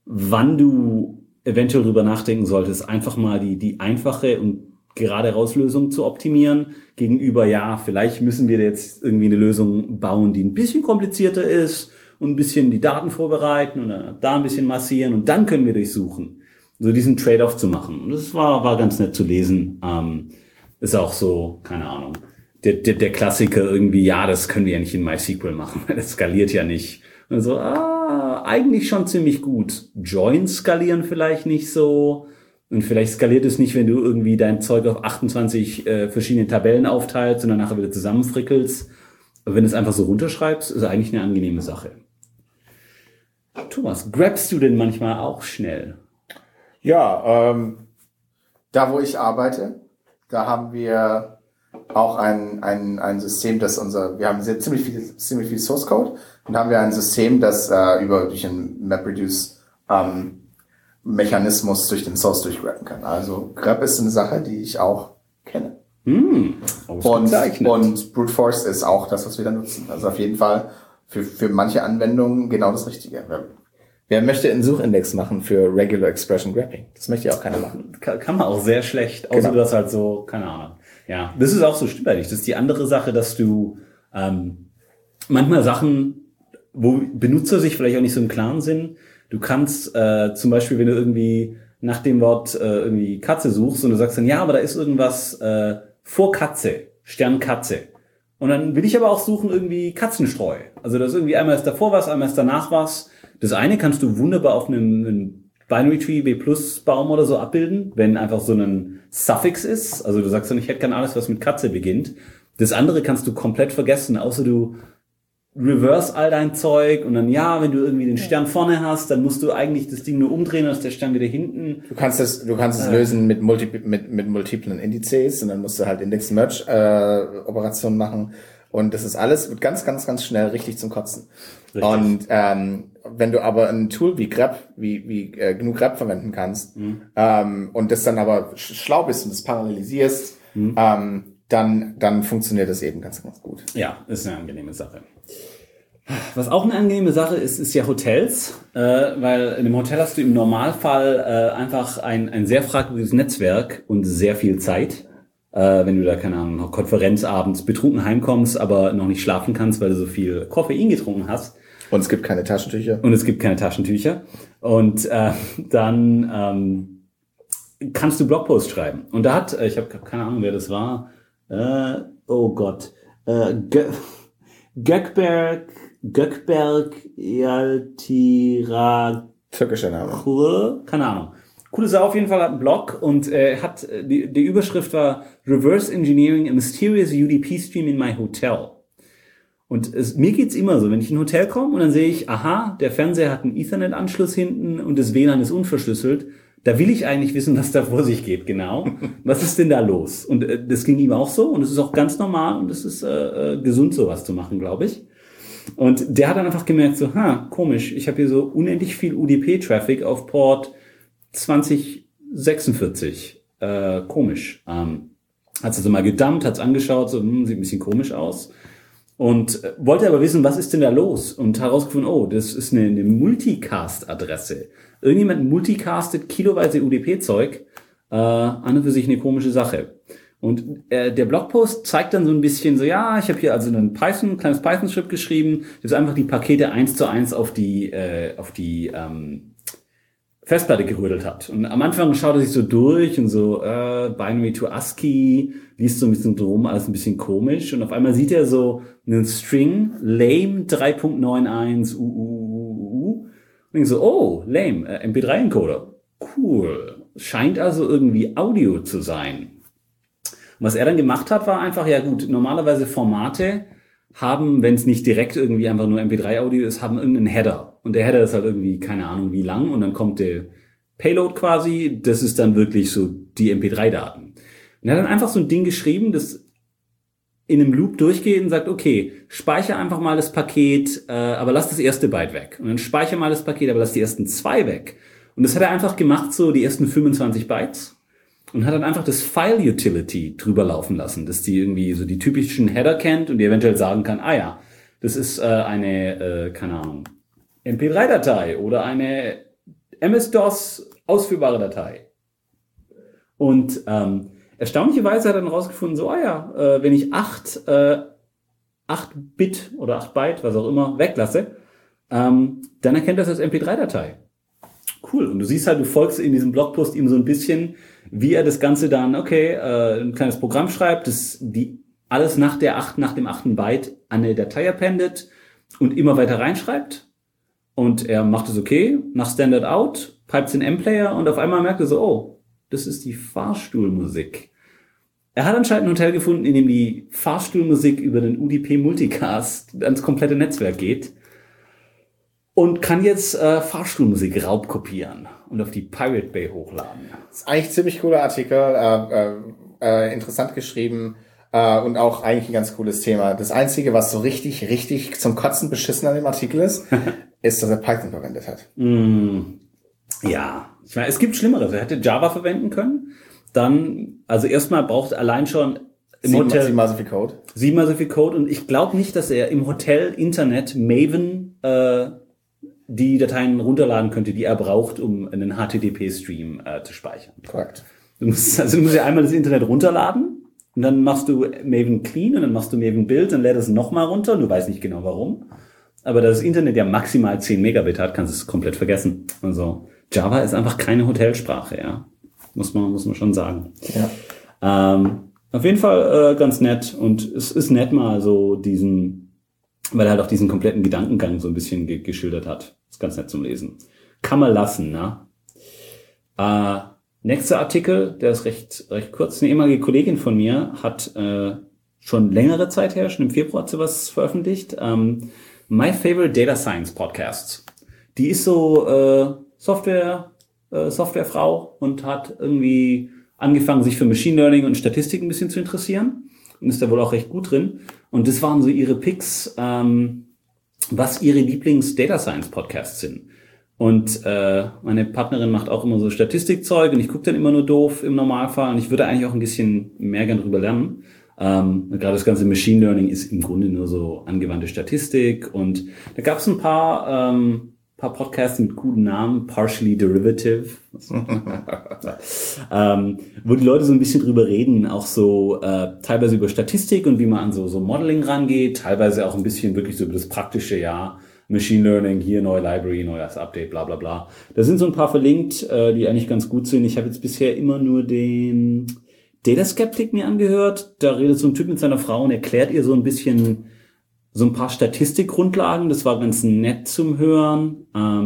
wann du eventuell drüber nachdenken solltest, einfach mal die einfache und gerade Rauslösung zu optimieren, gegenüber, ja, vielleicht müssen wir jetzt irgendwie eine Lösung bauen, die ein bisschen komplizierter ist und ein bisschen die Daten vorbereiten und dann da ein bisschen massieren und dann können wir durchsuchen. So diesen Trade-off zu machen. Und das war ganz nett zu lesen. Ist auch so, keine Ahnung, der Klassiker irgendwie, ja, das können wir ja nicht in MySQL machen, weil das skaliert ja nicht. Und so, eigentlich schon ziemlich gut. Joins skalieren vielleicht nicht so. Und vielleicht skaliert es nicht, wenn du irgendwie dein Zeug auf 28 verschiedene Tabellen aufteilst und dann nachher wieder zusammenfrickelst. Aber wenn du es einfach so runterschreibst, ist es eigentlich eine angenehme Sache. Thomas, grabst du denn manchmal auch schnell? Ja, da wo ich arbeite, da haben wir auch ein System, wir haben ziemlich viel Source Code und haben wir ein System, das durch einen MapReduce Mechanismus durch den Source durchgraben kann. Also grep ist eine Sache, die ich auch kenne. Und Brute Force ist auch das, was wir da nutzen. Also auf jeden Fall für manche Anwendungen genau das Richtige. Wer möchte einen Suchindex machen für Regular Expression Grabbing? Das möchte ja auch keiner machen. Kann man auch sehr schlecht, außer du hast halt so, keine Ahnung. Ja, das ist auch so stimmt. Das ist die andere Sache, dass du manchmal Sachen, wo Benutzer sich vielleicht auch nicht so im Klaren sind, du kannst zum Beispiel, wenn du irgendwie nach dem Wort irgendwie Katze suchst und du sagst dann, ja, aber da ist irgendwas vor Katze, Stern Katze. Und dann will ich aber auch suchen irgendwie Katzenstreu. Also das ist irgendwie einmal ist davor was, einmal ist danach was. Das eine kannst du wunderbar auf einem Binary Tree B+ Baum oder so abbilden, wenn einfach so ein Suffix ist. Also du sagst dann, ich hätte gern alles, was mit Katze beginnt. Das andere kannst du komplett vergessen, außer du reverse all dein Zeug und dann, ja, wenn du irgendwie den Stern vorne hast, dann musst du eigentlich das Ding nur umdrehen, dann ist der Stern wieder hinten. Du kannst es lösen mit multiplen Indizes und dann musst du halt Index-Merge-Operationen machen und das ist alles wird ganz, ganz, ganz schnell richtig zum Kotzen. Richtig. Und wenn du aber ein Tool wie grep, wie GNU grep verwenden kannst und das dann aber schlau bist und das parallelisierst, dann funktioniert das eben ganz, ganz gut. Ja, ist eine angenehme Sache. Was auch eine angenehme Sache ist ja Hotels, weil in einem Hotel hast du im Normalfall einfach ein sehr fragwürdiges Netzwerk und sehr viel Zeit. Wenn du da, keine Ahnung, noch Konferenzabends betrunken heimkommst, aber noch nicht schlafen kannst, weil du so viel Koffein getrunken hast. Und es gibt keine Taschentücher. Und dann kannst du Blogposts schreiben. Und da hat, ich habe keine Ahnung, wer das war, Gökberk Yaltira. Türkischer Name. Keine Ahnung. Coole Sau auf jeden Fall, hat einen Blog und hat die Überschrift war Reverse Engineering a Mysterious UDP Stream in my Hotel. Und mir geht's immer so, wenn ich in ein Hotel komme und dann sehe ich, aha, der Fernseher hat einen Ethernet-Anschluss hinten und das WLAN ist unverschlüsselt. Da will ich eigentlich wissen, was da vor sich geht, genau. Was ist denn da los? Und das ging ihm auch so und es ist auch ganz normal und es ist gesund, sowas zu machen, glaube ich. Und der hat dann einfach gemerkt, so, komisch, ich habe hier so unendlich viel UDP-Traffic auf Port 2046. Komisch. Hat's also mal gedumpt, hat's angeschaut, so, sieht ein bisschen komisch aus. Und wollte aber wissen, was ist denn da los? Und herausgefunden, das ist eine Multicast-Adresse. Irgendjemand multicastet kiloweise UDP-Zeug, an und für sich eine komische Sache. Und der Blogpost zeigt dann so ein bisschen so, ja, ich habe hier also ein kleines Python-Script geschrieben, das einfach die Pakete 1:1 auf die Festplatte gerödelt hat. Und am Anfang schaut er sich so durch und so Binary to ASCII, liest so ein bisschen drum, alles ein bisschen komisch. Und auf einmal sieht er so einen String, lame 3.91 Und ich so, oh, lame, MP3-Encoder. Cool. Scheint also irgendwie Audio zu sein. Und was er dann gemacht hat, war einfach, ja gut, normalerweise Formate haben, wenn es nicht direkt irgendwie einfach nur MP3-Audio ist, haben irgendeinen Header. Und der Header ist halt irgendwie, keine Ahnung wie lang. Und dann kommt der Payload quasi. Das ist dann wirklich so die MP3-Daten. Und er hat dann einfach so ein Ding geschrieben, das in einem Loop durchgeht und sagt, okay, speichere einfach mal das Paket, aber lass das erste Byte weg. Und dann speichere mal das Paket, aber lass die ersten 2 weg. Und das hat er einfach gemacht, so die ersten 25 Bytes. Und hat dann einfach das File-Utility drüber laufen lassen, dass die irgendwie so die typischen Header kennt und die eventuell sagen kann, das ist eine, keine Ahnung, MP3-Datei oder eine MS-DOS, ausführbare Datei. Und erstaunlicherweise hat er dann rausgefunden, so, wenn ich 8 Bit oder 8 Byte, was auch immer, weglasse, dann erkennt das als MP3-Datei. Cool. Und du siehst halt, du folgst in diesem Blogpost ihm so ein bisschen, wie er das Ganze dann, ein kleines Programm schreibt, das alles nach dem 8. Byte an eine Datei appendet und immer weiter reinschreibt. Und er macht es nach Standard Out, pipes in M-Player und auf einmal merkt er so, oh, das ist die Fahrstuhlmusik. Er hat anscheinend ein Hotel gefunden, in dem die Fahrstuhlmusik über den UDP Multicast ans komplette Netzwerk geht und kann jetzt Fahrstuhlmusik raubkopieren und auf die Pirate Bay hochladen. Das ist eigentlich ein ziemlich cooler Artikel, interessant geschrieben und auch eigentlich ein ganz cooles Thema. Das Einzige, was so richtig zum Kotzen beschissen an dem Artikel ist, ist, dass er Python verwendet hat. Ja, ich meine, es gibt Schlimmeres. Er hätte Java verwenden können. Dann, also erstmal braucht allein schon im Hotel 7 mal so viel Code. 7 mal so viel Code. Und ich glaube nicht, dass er im Hotel Internet Maven die Dateien runterladen könnte, die er braucht, um einen HTTP-Stream zu speichern. Korrekt. Du musst ja einmal das Internet runterladen und dann machst du Maven clean und dann machst du Maven build und lädst es nochmal runter und du weißt nicht genau warum. Aber da das Internet ja maximal 10 Megabit hat, kannst du es komplett vergessen. Also Java ist einfach keine Hotelsprache, ja. Muss man schon sagen. Ja. Auf jeden Fall ganz nett und es ist nett mal so weil er halt auch diesen kompletten Gedankengang so ein bisschen geschildert hat. Ist ganz nett zum Lesen. Kann man lassen, ne? Nächster Artikel, der ist recht kurz. Eine ehemalige Kollegin von mir hat schon längere Zeit her, schon im Februar hat sie was veröffentlicht. My Favorite Data Science Podcasts. Die ist so Softwarefrau und hat irgendwie angefangen, sich für Machine Learning und Statistik ein bisschen zu interessieren und ist da wohl auch recht gut drin. Und das waren so ihre Picks, was ihre Lieblings-Data Science Podcasts sind. Und meine Partnerin macht auch immer so Statistikzeug und ich gucke dann immer nur doof im Normalfall und ich würde eigentlich auch ein bisschen mehr gern drüber lernen. Gerade das ganze Machine Learning ist im Grunde nur so angewandte Statistik und da gab es ein paar Podcasts mit guten Namen, Partially Derivative, wo die Leute so ein bisschen drüber reden, auch so teilweise über Statistik und wie man an so Modeling rangeht, teilweise auch ein bisschen wirklich so über das praktische, Machine Learning, hier neue Library, neues Update, bla bla bla. Da sind so ein paar verlinkt, die eigentlich ganz gut sind. Ich habe jetzt bisher immer nur den Data Skeptic mir angehört. Da redet so ein Typ mit seiner Frau und erklärt ihr so ein bisschen so ein paar Statistikgrundlagen. Das war ganz nett zum Hören.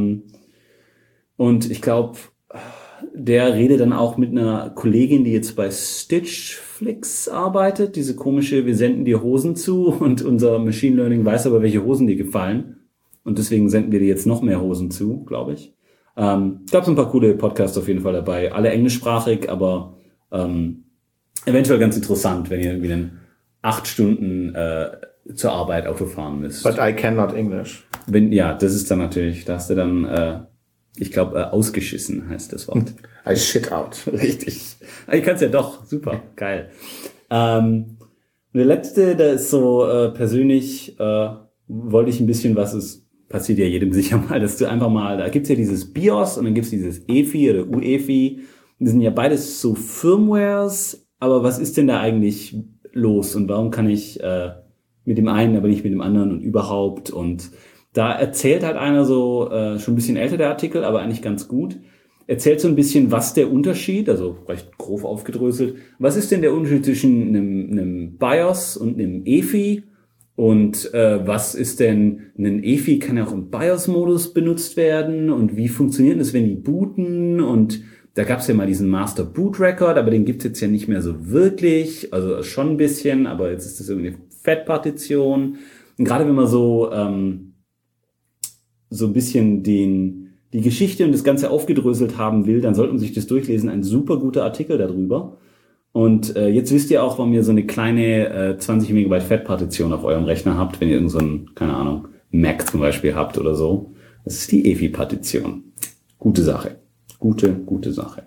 Und ich glaube, der redet dann auch mit einer Kollegin, die jetzt bei Stitchflix arbeitet. Diese komische, wir senden dir Hosen zu und unser Machine Learning weiß aber, welche Hosen dir gefallen. Und deswegen senden wir dir jetzt noch mehr Hosen zu, glaube ich. Gab so ein paar coole Podcasts auf jeden Fall dabei. Alle englischsprachig, aber eventuell ganz interessant, wenn ihr irgendwie dann 8 Stunden zur Arbeit Auto fahren müsst. But I cannot English. Das ist dann natürlich, da hast du dann, ich glaube, ausgeschissen heißt das Wort. I shit out. Richtig. Ich kann es ja doch. Super. Geil. Der letzte, der ist so persönlich, wollte ich ein bisschen, was es passiert ja jedem sicher mal, dass du einfach mal, da gibt's ja dieses BIOS und dann gibt's dieses EFI oder UEFI. Die sind ja beides so Firmwares, aber was ist denn da eigentlich los und warum kann ich mit dem einen, aber nicht mit dem anderen und überhaupt? Und da erzählt halt einer so, schon ein bisschen älter der Artikel, aber eigentlich ganz gut, erzählt so ein bisschen, was der Unterschied, also recht grob aufgedröselt, was ist denn der Unterschied zwischen einem BIOS und einem EFI? Und was ist denn, ein EFI kann ja auch im BIOS-Modus benutzt werden und wie funktioniert das, wenn die booten? Und da gab es ja mal diesen Master Boot Record, aber den gibt's jetzt ja nicht mehr so wirklich, also schon ein bisschen, aber jetzt ist das irgendwie eine FAT-Partition. Und gerade wenn man so ein bisschen die Geschichte und das Ganze aufgedröselt haben will, dann sollte man sich das durchlesen. Ein super guter Artikel darüber. Und jetzt wisst ihr auch, warum ihr so eine kleine 20 Megabyte FAT-Partition auf eurem Rechner habt, wenn ihr irgend so ein, keine Ahnung, Mac zum Beispiel habt oder so. Das ist die EFI-Partition. Gute Sache. Gute Sache.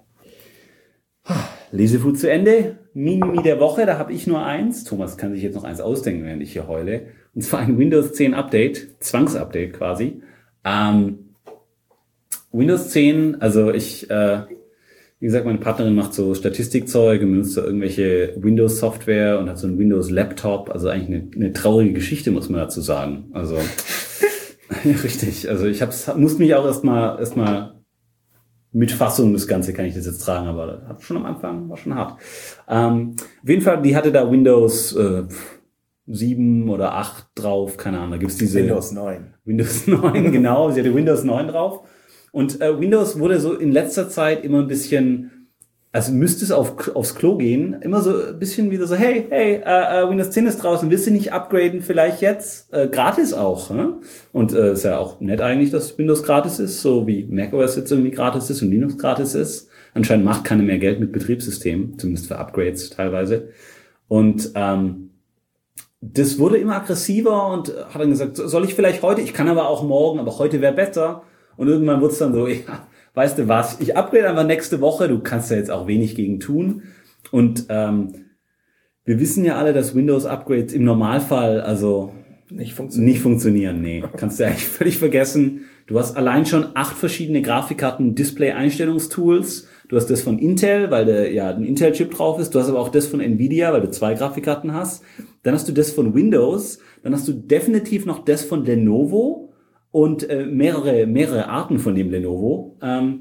Lesefood zu Ende. Mini der Woche, da habe ich nur eins. Thomas kann sich jetzt noch eins ausdenken, während ich hier heule. Und zwar ein Windows 10 Update, Zwangsupdate quasi. Windows 10, also wie gesagt, meine Partnerin macht so Statistikzeug und benutzt so irgendwelche Windows-Software und hat so einen Windows-Laptop. Also eigentlich eine traurige Geschichte, muss man dazu sagen. Also, ja, richtig. Also musste mich auch erstmal mit Fassung, das Ganze kann ich das jetzt tragen, aber das hat schon am Anfang, war schon hart. Auf jeden Fall, die hatte da Windows 7 oder 8 drauf, keine Ahnung, da gibt's diese... Windows 9. Windows 9, genau, sie hatte Windows 9 drauf. Und Windows wurde so in letzter Zeit immer ein bisschen, also müsste es aufs Klo gehen, immer so ein bisschen wieder so, hey, Windows 10 ist draußen, willst du nicht upgraden vielleicht jetzt? Gratis auch, ne? Und ist ja auch nett eigentlich, dass Windows gratis ist, so wie macOS jetzt irgendwie gratis ist und Linux gratis ist. Anscheinend macht keiner mehr Geld mit Betriebssystemen, zumindest für Upgrades teilweise. Und das wurde immer aggressiver und hat dann gesagt, soll ich vielleicht heute, ich kann aber auch morgen, aber heute wäre besser. Und irgendwann wird's dann so, ja, weißt du was, ich upgrade einfach nächste Woche, du kannst da jetzt auch wenig gegen tun. Und wir wissen ja alle, dass Windows-Upgrades im Normalfall also nicht funktionieren. Nee, kannst du eigentlich völlig vergessen. Du hast allein schon 8 verschiedene Grafikkarten, Display-Einstellungstools. Du hast das von Intel, weil da ja ein Intel-Chip drauf ist. Du hast aber auch das von Nvidia, weil du 2 Grafikkarten hast. Dann hast du das von Windows. Dann hast du definitiv noch das von Lenovo. Und mehrere Arten von dem Lenovo.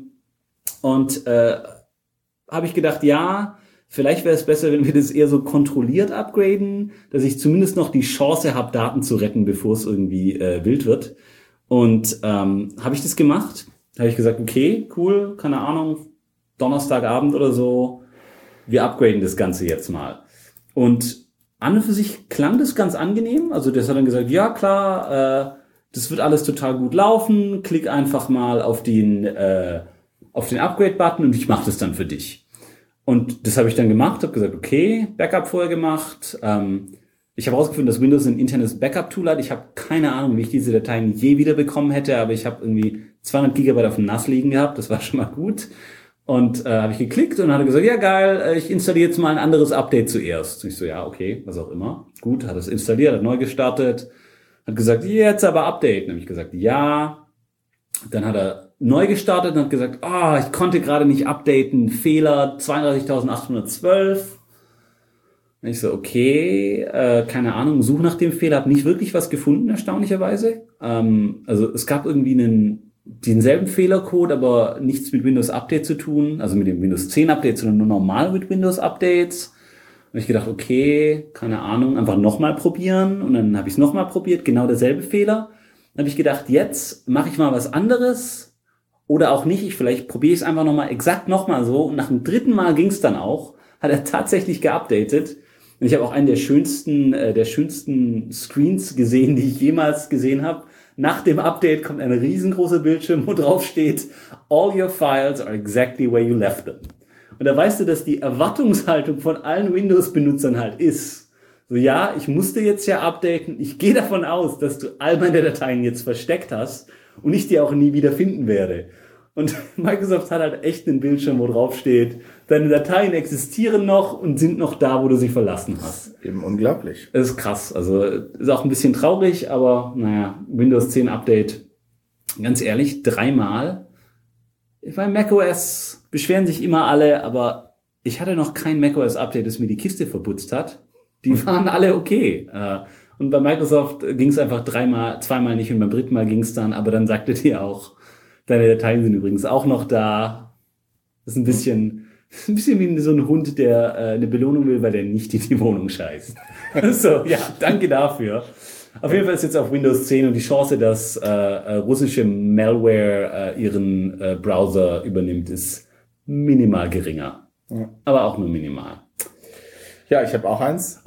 Habe ich gedacht, ja, vielleicht wäre es besser, wenn wir das eher so kontrolliert upgraden, dass ich zumindest noch die Chance habe, Daten zu retten, bevor es irgendwie wild wird. Und habe ich das gemacht. Habe ich gesagt, okay, cool, keine Ahnung, Donnerstagabend oder so, wir upgraden das Ganze jetzt mal. Und an und für sich klang das ganz angenehm. Also das hat dann gesagt, ja klar, das wird alles total gut laufen. Klick einfach mal auf den Upgrade-Button und ich mache das dann für dich. Und das habe ich dann gemacht, habe gesagt, okay, Backup vorher gemacht. Ich habe herausgefunden, dass Windows ein internes Backup-Tool hat. Ich habe keine Ahnung, wie ich diese Dateien je wieder bekommen hätte, aber ich habe irgendwie 200 Gigabyte auf dem NAS liegen gehabt. Das war schon mal gut. Und habe ich geklickt und hat er gesagt, ja geil, ich installiere jetzt mal ein anderes Update zuerst. Und ich so, ja, okay, was auch immer. Gut, hat es installiert, hat neu gestartet. Hat gesagt, jetzt aber Update. Dann habe ich gesagt, ja. Dann hat er neu gestartet und hat gesagt, ich konnte gerade nicht updaten, Fehler 32.812. Und ich so, okay, keine Ahnung, suche nach dem Fehler, habe nicht wirklich was gefunden, erstaunlicherweise. Also es gab irgendwie denselben Fehlercode, aber nichts mit Windows Update zu tun, also mit dem Windows 10 Update, sondern nur normal mit Windows Updates. Und ich gedacht, okay, keine Ahnung, einfach nochmal probieren. Und dann habe ich es nochmal probiert, genau derselbe Fehler. Dann habe ich gedacht, jetzt mache ich mal was anderes oder auch nicht. Vielleicht probiere ich es einfach exakt nochmal so. Und nach dem 3. Mal ging es dann auch. Hat er tatsächlich geupdatet. Und ich habe auch einen der schönsten Screens gesehen, die ich jemals gesehen habe. Nach dem Update kommt ein riesengroßer Bildschirm, wo drauf steht, all your files are exactly where you left them. Und da weißt du, dass die Erwartungshaltung von allen Windows-Benutzern halt ist. So, ja, ich musste jetzt ja updaten. Ich gehe davon aus, dass du all meine Dateien jetzt versteckt hast und ich die auch nie wieder finden werde. Und Microsoft hat halt echt einen Bildschirm, wo drauf steht, deine Dateien existieren noch und sind noch da, wo du sie verlassen hast. Eben unglaublich. Das ist krass. Also ist auch ein bisschen traurig, aber naja, Windows 10 Update, ganz ehrlich, 3 Mal. Ich meine, macOS beschweren sich immer alle, aber ich hatte noch kein macOS-Update, das mir die Kiste verputzt hat. Die waren alle okay. Und bei Microsoft ging es einfach 2 nicht und beim 3. Mal ging es dann, aber dann sagte die auch, deine Dateien sind übrigens auch noch da. Das ist ein bisschen wie so ein Hund, der eine Belohnung will, weil der nicht in die Wohnung scheißt. So, ja, danke dafür. Auf jeden Fall ist jetzt auf Windows 10 und die Chance, dass russische Malware ihren Browser übernimmt, ist minimal geringer. Ja. Aber auch nur minimal. Ja, ich habe auch eins.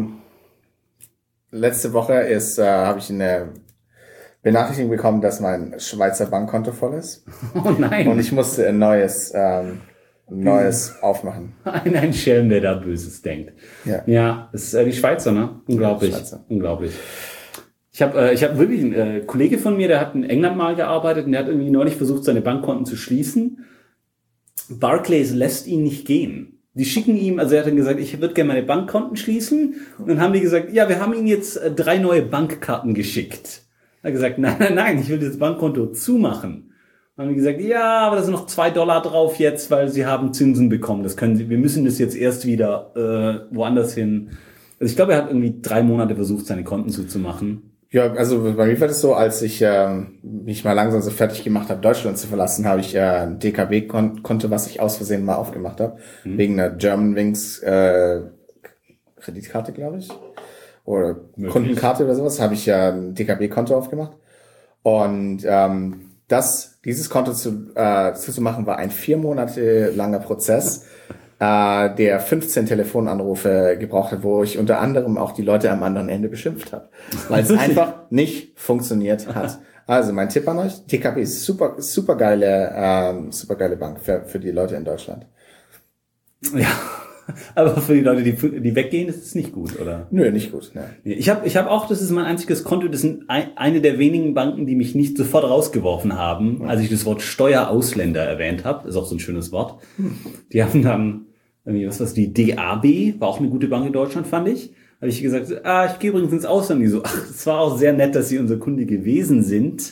Letzte Woche habe ich eine Benachrichtigung bekommen, dass mein Schweizer Bankkonto voll ist. Oh nein. Und ich musste ein neues aufmachen. Ein Schelm, der da Böses denkt. Ja, das ist die Schweizer, ne? Unglaublich. Ja, unglaublich. Ich hab wirklich einen Kollege von mir, der hat in England mal gearbeitet und der hat irgendwie neulich versucht, seine Bankkonten zu schließen. Barclays lässt ihn nicht gehen. Die schicken ihm, also er hat dann gesagt, ich würde gerne meine Bankkonten schließen. Und dann haben die gesagt, ja, wir haben Ihnen jetzt 3 neue Bankkarten geschickt. Er hat gesagt, nein, ich will das Bankkonto zumachen. Haben die gesagt, ja, aber da sind noch $2 drauf jetzt, weil sie haben Zinsen bekommen. Wir müssen das jetzt erst wieder woanders hin. Also ich glaube, er hat irgendwie 3 Monate versucht, seine Konten zuzumachen. Ja, also bei mir war das so, als ich mich mal langsam so fertig gemacht habe, Deutschland zu verlassen, habe ich ein DKB-Konto, was ich aus Versehen mal aufgemacht habe, wegen einer Germanwings Kreditkarte, glaube ich, oder möglich. Kundenkarte oder sowas, habe ich ja ein DKB-Konto aufgemacht. Und dieses Konto zu machen, war ein 4 Monate langer Prozess, der 15 Telefonanrufe gebraucht hat, wo ich unter anderem auch die Leute am anderen Ende beschimpft habe, weil es einfach nicht funktioniert hat. Also mein Tipp an euch, DKB ist super geile Bank für die Leute in Deutschland. Ja, aber für die Leute, die weggehen, ist es nicht gut, oder? Nö, nicht gut. Ne. Ich hab auch, das ist mein einziges Konto, das sind eine der wenigen Banken, die mich nicht sofort rausgeworfen haben, als ich das Wort Steuerausländer erwähnt habe. Ist auch so ein schönes Wort. Die haben dann die DAB, war auch eine gute Bank in Deutschland, fand ich. Habe ich gesagt, ich gehe übrigens ins Ausland. Die so, es war auch sehr nett, dass Sie unser Kunde gewesen sind.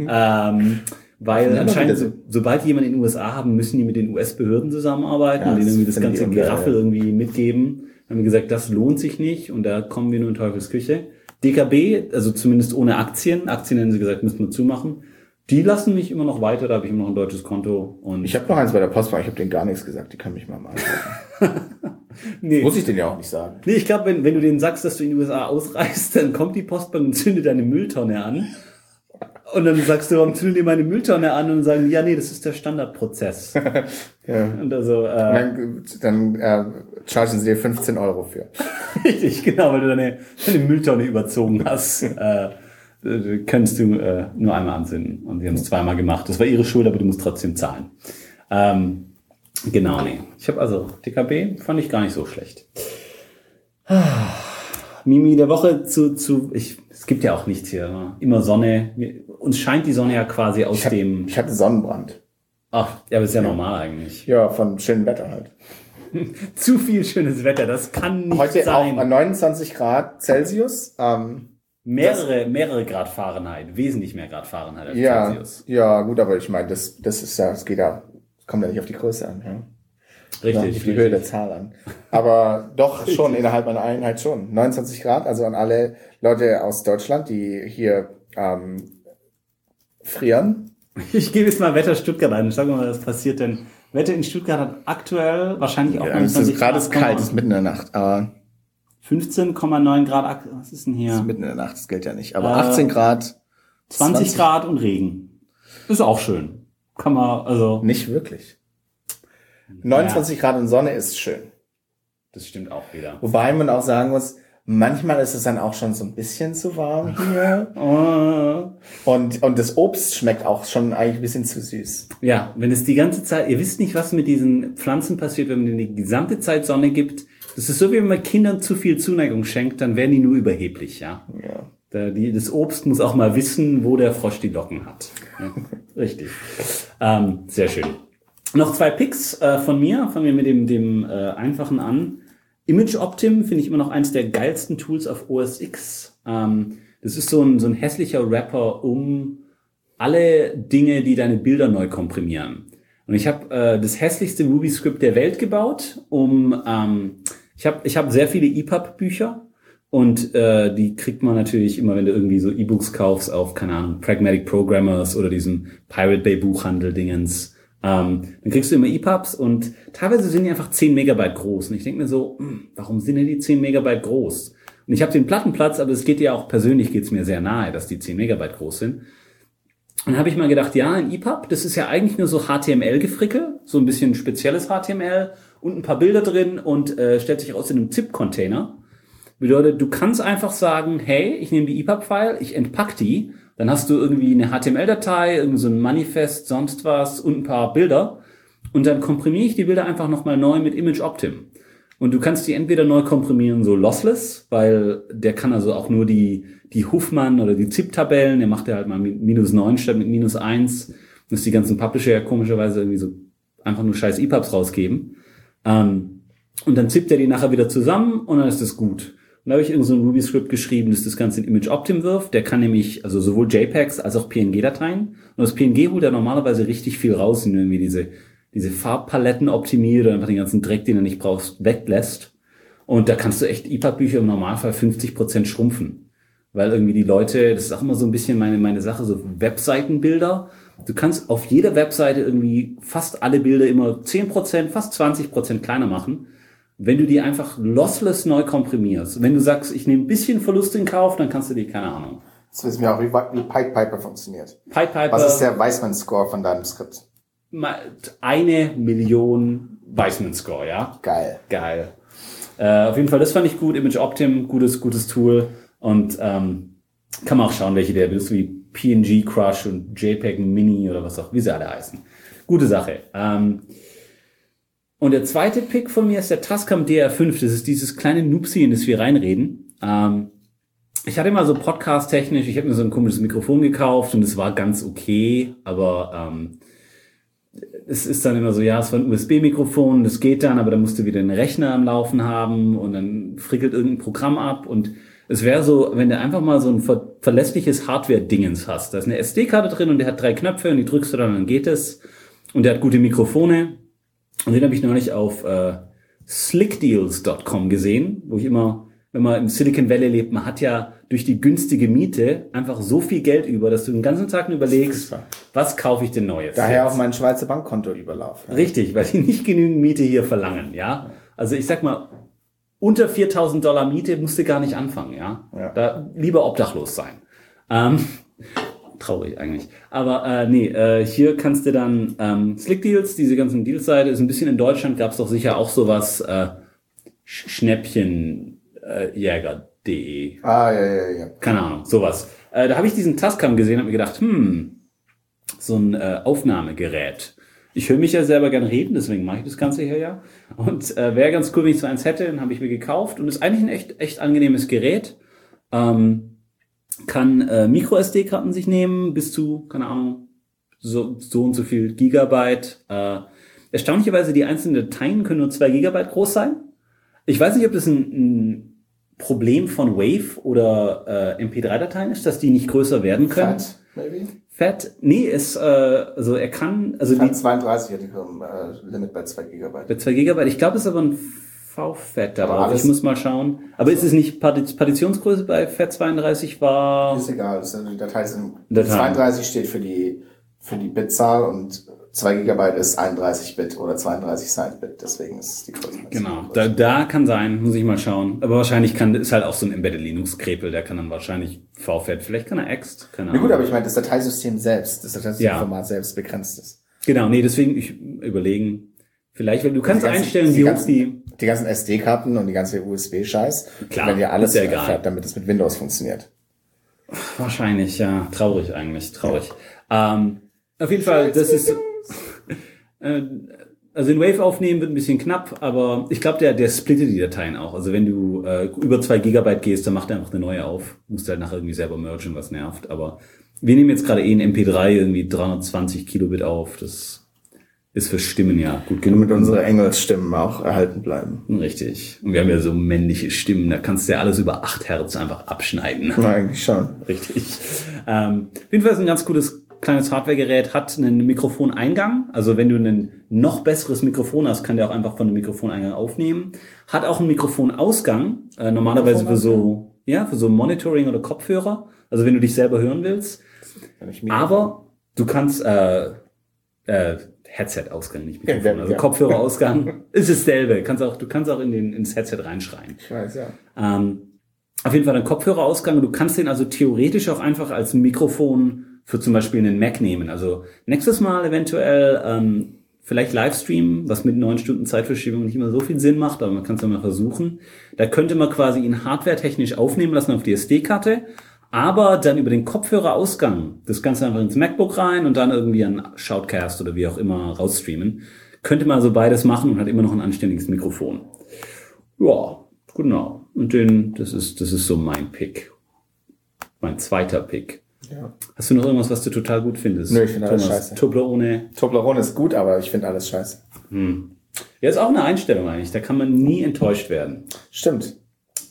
Weil anscheinend, sobald die jemanden in den USA haben, müssen die mit den US-Behörden zusammenarbeiten und denen irgendwie das ganze Geraffel irgendwie mitgeben. Dann haben wir gesagt, das lohnt sich nicht und da kommen wir nur in Teufelsküche. DKB, also zumindest ohne Aktien. Aktien haben sie gesagt, müssen wir zumachen. Die lassen mich immer noch weiter, da habe ich immer noch ein deutsches Konto. Und ich habe noch eins bei der Postbank, ich habe denen gar nichts gesagt, die können mich mal antworten. Nee. Muss ich denen ja auch nicht sagen. Nee, ich glaube, wenn du denen sagst, dass du in die USA ausreist, dann kommt die Postbank und zündet deine Mülltonne an. Und dann sagst du, warum zündet ihr meine Mülltonne an? Und dann sagen, ja, nee, das ist der Standardprozess. Ja. Und also, dann chargen sie dir 15 € für. Richtig, genau, weil du deine Mülltonne überzogen hast. Kannst du nur einmal anzünden. Und sie haben es 2-mal gemacht. Das war ihre Schuld, aber du musst trotzdem zahlen. Genau, nee. Ich habe also DKB, fand ich gar nicht so schlecht. Mimi der Woche es gibt ja auch nichts hier. Immer Sonne. Uns scheint die Sonne ja quasi aus dem... Ich hatte Sonnenbrand. Ach, ja, aber ist ja normal eigentlich. Ja, von schönem Wetter halt. Zu viel schönes Wetter, das kann nicht heute sein. Heute auch 29 Grad Celsius. Mehrere Grad Fahrenheit, wesentlich mehr Grad Fahrenheit als Celsius. Ja, gut, aber ich meine, das kommt ja nicht auf die Größe an, ja. Richtig. Auf die Höhe der Zahl an. Aber doch schon innerhalb einer Einheit schon. 29 Grad, also an alle Leute aus Deutschland, die hier frieren. Ich gebe jetzt mal Wetter Stuttgart ein. Sag mal, was passiert denn? Wetter in Stuttgart hat aktuell wahrscheinlich auch 29 Grad. Es ist kalt, es ist mitten in der Nacht, aber 15,9 Grad, was ist denn hier? Das ist mitten in der Nacht, das gilt ja nicht. Aber 18 Grad. 20 Grad und Regen. Ist auch schön. Kann man, also. Nicht wirklich. 29 Grad und Sonne ist schön. Das stimmt auch wieder. Wobei man auch sagen muss, manchmal ist es dann auch schon so ein bisschen zu warm hier. Und das Obst schmeckt auch schon eigentlich ein bisschen zu süß. Ja, wenn es die ganze Zeit, ihr wisst nicht, was mit diesen Pflanzen passiert, wenn man denen die gesamte Zeit Sonne gibt. Das ist so, wie wenn man Kindern zu viel Zuneigung schenkt, dann werden die nur überheblich, ja. Das Obst muss auch mal wissen, wo der Frosch die Locken hat. Ja, richtig. Sehr schön. Noch 2 Picks von mir. Fangen wir mit dem einfachen an. Image Optim finde ich immer noch eins der geilsten Tools auf OS X. Das ist so ein hässlicher Wrapper um alle Dinge, die deine Bilder neu komprimieren. Und ich habe das hässlichste Ruby-Script der Welt gebaut, ich habe sehr viele EPUB-Bücher und die kriegt man natürlich immer, wenn du irgendwie so E-Books kaufst auf, keine Ahnung, Pragmatic Programmers oder diesem Pirate Bay Buchhandel-Dingens. Dann kriegst du immer EPUBs und teilweise sind die einfach 10 Megabyte groß. Und ich denke mir so, warum sind denn die 10 Megabyte groß? Und ich habe den Plattenplatz, aber es geht ja auch persönlich geht's mir sehr nahe, dass die 10 Megabyte groß sind. Und habe ich mal gedacht, ja, ein EPUB, das ist ja eigentlich nur so HTML-Gefrickel, so ein bisschen spezielles HTML und ein paar Bilder drin und stellt sich raus in einem ZIP-Container. Bedeutet, du kannst einfach sagen, hey, ich nehme die EPUB-File, ich entpack die, dann hast du irgendwie eine HTML-Datei, irgend so ein Manifest, sonst was und ein paar Bilder und dann komprimiere ich die Bilder einfach nochmal neu mit Image Optim. Und du kannst die entweder neu komprimieren, so lossless, weil der kann also auch nur die Huffman oder die ZIP-Tabellen, der macht ja halt mal mit -9 statt mit -1, dass die ganzen Publisher ja komischerweise irgendwie so einfach nur scheiß EPUBs rausgeben. Und dann zippt er die nachher wieder zusammen und dann ist das gut. da habe ich irgend so ein Ruby-Script geschrieben, das das Ganze in ImageOptim wirft. Der kann nämlich also sowohl JPEGs als auch PNG-Dateien. Und das PNG holt er normalerweise richtig viel raus, indem er irgendwie diese Farbpaletten optimiert oder einfach den ganzen Dreck, den er nicht brauchst, weglässt. Und da kannst du echt EPUB-Bücher im Normalfall 50% schrumpfen. Weil irgendwie die Leute, das ist auch immer so ein bisschen meine Sache, so Webseitenbilder. Du kannst auf jeder Webseite irgendwie fast alle Bilder immer 10%, fast 20% kleiner machen. Wenn du die einfach lossless neu komprimierst. Wenn du sagst, ich nehme ein bisschen Verlust in Kauf, dann kannst du die, keine Ahnung. Jetzt wissen wir auch, wie PyPiper funktioniert. PyPiper. Was ist der Weismann-Score von deinem Skript? 1 Million Weismann-Score, ja? Geil. Auf jeden Fall, das fand ich gut. ImageOptim, gutes Tool. Und kann man auch schauen, welche der willst, wie PNG Crush und JPEG Mini oder was auch, wie sie alle heißen. Gute Sache. Und der zweite Pick von mir ist der Tascam DR5. Das ist dieses kleine Nupsi, in das wir reinreden. Ich hatte mal so podcast-technisch, ich habe mir so ein komisches Mikrofon gekauft und es war ganz okay, aber es ist dann immer so, ja, es war ein USB-Mikrofon, das geht dann, aber dann musst du wieder einen Rechner am Laufen haben und dann frickelt irgendein Programm ab und es wäre so, wenn du einfach mal so ein verlässliches Hardware-Dingens hast. Da ist eine SD-Karte drin und der hat 3 Knöpfe und die drückst du dann geht es. Und der hat gute Mikrofone. Und den habe ich neulich auf slickdeals.com gesehen, wo ich immer, wenn man im Silicon Valley lebt, man hat ja durch die günstige Miete einfach so viel Geld über, dass du den ganzen Tag nur überlegst, was kaufe ich denn Neues? Daher auch mein Schweizer Bankkonto überlaufen. Ja. Richtig, weil die nicht genügend Miete hier verlangen, ja. Also ich sag mal, unter $4.000 Miete musst du gar nicht anfangen, ja. Da lieber obdachlos sein. Traurig eigentlich. Aber hier kannst du dann Slickdeals, diese ganzen Deals-Seite, ist ein bisschen in Deutschland, gab es doch sicher auch sowas Schnäppchenjäger.de. Ja. Keine Ahnung, sowas. Da habe ich diesen Tascam gesehen und habe mir gedacht, so ein Aufnahmegerät. Ich höre mich ja selber gern reden, deswegen mache ich das Ganze hier ja. Und wäre ganz cool, wenn ich so eins hätte, dann habe ich mir gekauft und ist eigentlich ein echt angenehmes Gerät. Kann Micro-SD-Karten sich nehmen, bis zu, keine Ahnung, so und so viel Gigabyte. Erstaunlicherweise, die einzelnen Dateien können nur 2 Gigabyte groß sein. Ich weiß nicht, ob das ein Problem von Wave oder MP3-Dateien ist, dass die nicht größer werden können. Fat, maybe? Fat? Nee, also er kann, also Fat 32 hat die Limit bei 2 Gigabyte. Bei 2 Gigabyte. Ich glaube, es ist aber ein V-Fat darauf. Ich muss mal schauen. Aber ist es nicht Partitionsgröße bei Fat 32 war? Ist egal. Die Datei sind, 32 steht für die Bitzahl und 2 Gigabyte ist 31 Bit oder 32 Signed-Bit, deswegen ist es die Größe. Genau, da kann sein, muss ich mal schauen. Aber wahrscheinlich ist halt auch so ein Embedded Linux-Krepel, der kann dann wahrscheinlich VFAT, vielleicht kann er Ext, keine Ahnung. Na gut, aber ich meine, das Dateisystem selbst, das Dateisystemformat selbst begrenzt ist. Genau, nee, deswegen überlegen, vielleicht, weil du kannst einstellen, wie hoch die ganzen SD-Karten und die ganze USB-Scheiß, klar, ja alles ja egal, damit es mit Windows funktioniert. Wahrscheinlich, ja, traurig. Auf jeden Fall, das ist also in Wave aufnehmen wird ein bisschen knapp, aber ich glaube, der splittet die Dateien auch. Also wenn du über 2 Gigabyte gehst, dann macht er einfach eine neue auf. Musst halt nachher irgendwie selber mergen, was nervt. Aber wir nehmen jetzt gerade ein MP3 irgendwie 320 Kilobit auf. Das ist für Stimmen ja gut genug. Damit unsere Engelsstimmen auch erhalten bleiben. Richtig. Und wir haben ja so männliche Stimmen, da kannst du ja alles über 8 Hertz einfach abschneiden. Na, eigentlich schon. Richtig. Auf jeden Fall ist ein ganz cooles kleines Hardwaregerät, hat einen Mikrofoneingang. Also wenn du ein noch besseres Mikrofon hast, kann der auch einfach von dem Mikrofoneingang aufnehmen. Hat auch einen Mikrofonausgang, normalerweise für so Monitoring oder Kopfhörer. Also wenn du dich selber hören willst. Aber du kannst Headset-Ausgang, nicht Mikrofon. Also Kopfhörerausgang ist dasselbe. Du kannst auch ins Headset reinschreien. Ich weiß, ja. Auf jeden Fall ein Kopfhörerausgang. Du kannst den also theoretisch auch einfach als Mikrofon für zum Beispiel einen Mac nehmen. Also nächstes Mal eventuell vielleicht Livestream, was mit 9 Stunden Zeitverschiebung nicht immer so viel Sinn macht, aber man kann es ja mal versuchen. Da könnte man quasi ihn hardwaretechnisch aufnehmen lassen auf die SD-Karte, aber dann über den Kopfhörerausgang das Ganze einfach ins MacBook rein und dann irgendwie an Shoutcast oder wie auch immer rausstreamen. Könnte man also beides machen und hat immer noch ein anständiges Mikrofon. Ja, genau. Und das ist so mein Pick. Mein zweiter Pick. Ja. Hast du noch irgendwas, was du total gut findest? Nö, ich finde alles scheiße. Toblerone ist gut, aber ich finde alles scheiße. Ja, ist auch eine Einstellung eigentlich. Da kann man nie enttäuscht werden. Stimmt.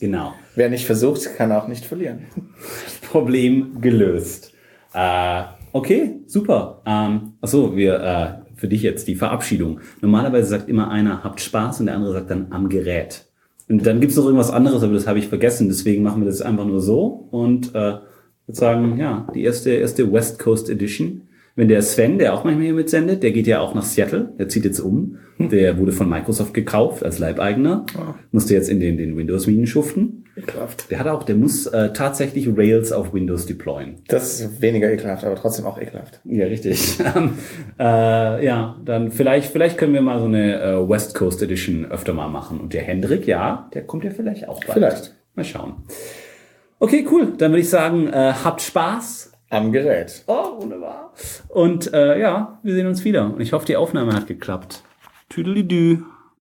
Genau. Wer nicht versucht, kann auch nicht verlieren. Problem gelöst. Okay, super. Für dich jetzt die Verabschiedung. Normalerweise sagt immer einer, habt Spaß, und der andere sagt dann am Gerät. Und dann gibt's noch irgendwas anderes, aber das habe ich vergessen. Deswegen machen wir das einfach nur so und würde sagen, ja, die erste West Coast Edition. Wenn der Sven, der auch manchmal hier mitsendet, der geht ja auch nach Seattle, der zieht jetzt um. Der wurde von Microsoft gekauft als Leibeigener. Musste jetzt in den Windows-Minen schuften. Ekelhaft. Der muss tatsächlich Rails auf Windows deployen. Das ist weniger ekelhaft, aber trotzdem auch ekelhaft. Ja, richtig. Dann vielleicht können wir mal so eine West Coast Edition öfter mal machen. Und der Hendrik, ja, der kommt ja vielleicht auch bald. Vielleicht. Mal schauen. Okay, cool. Dann würde ich sagen, habt Spaß. Am Gerät. Oh, wunderbar. Und wir sehen uns wieder. Und ich hoffe, die Aufnahme hat geklappt. Tüdelidü.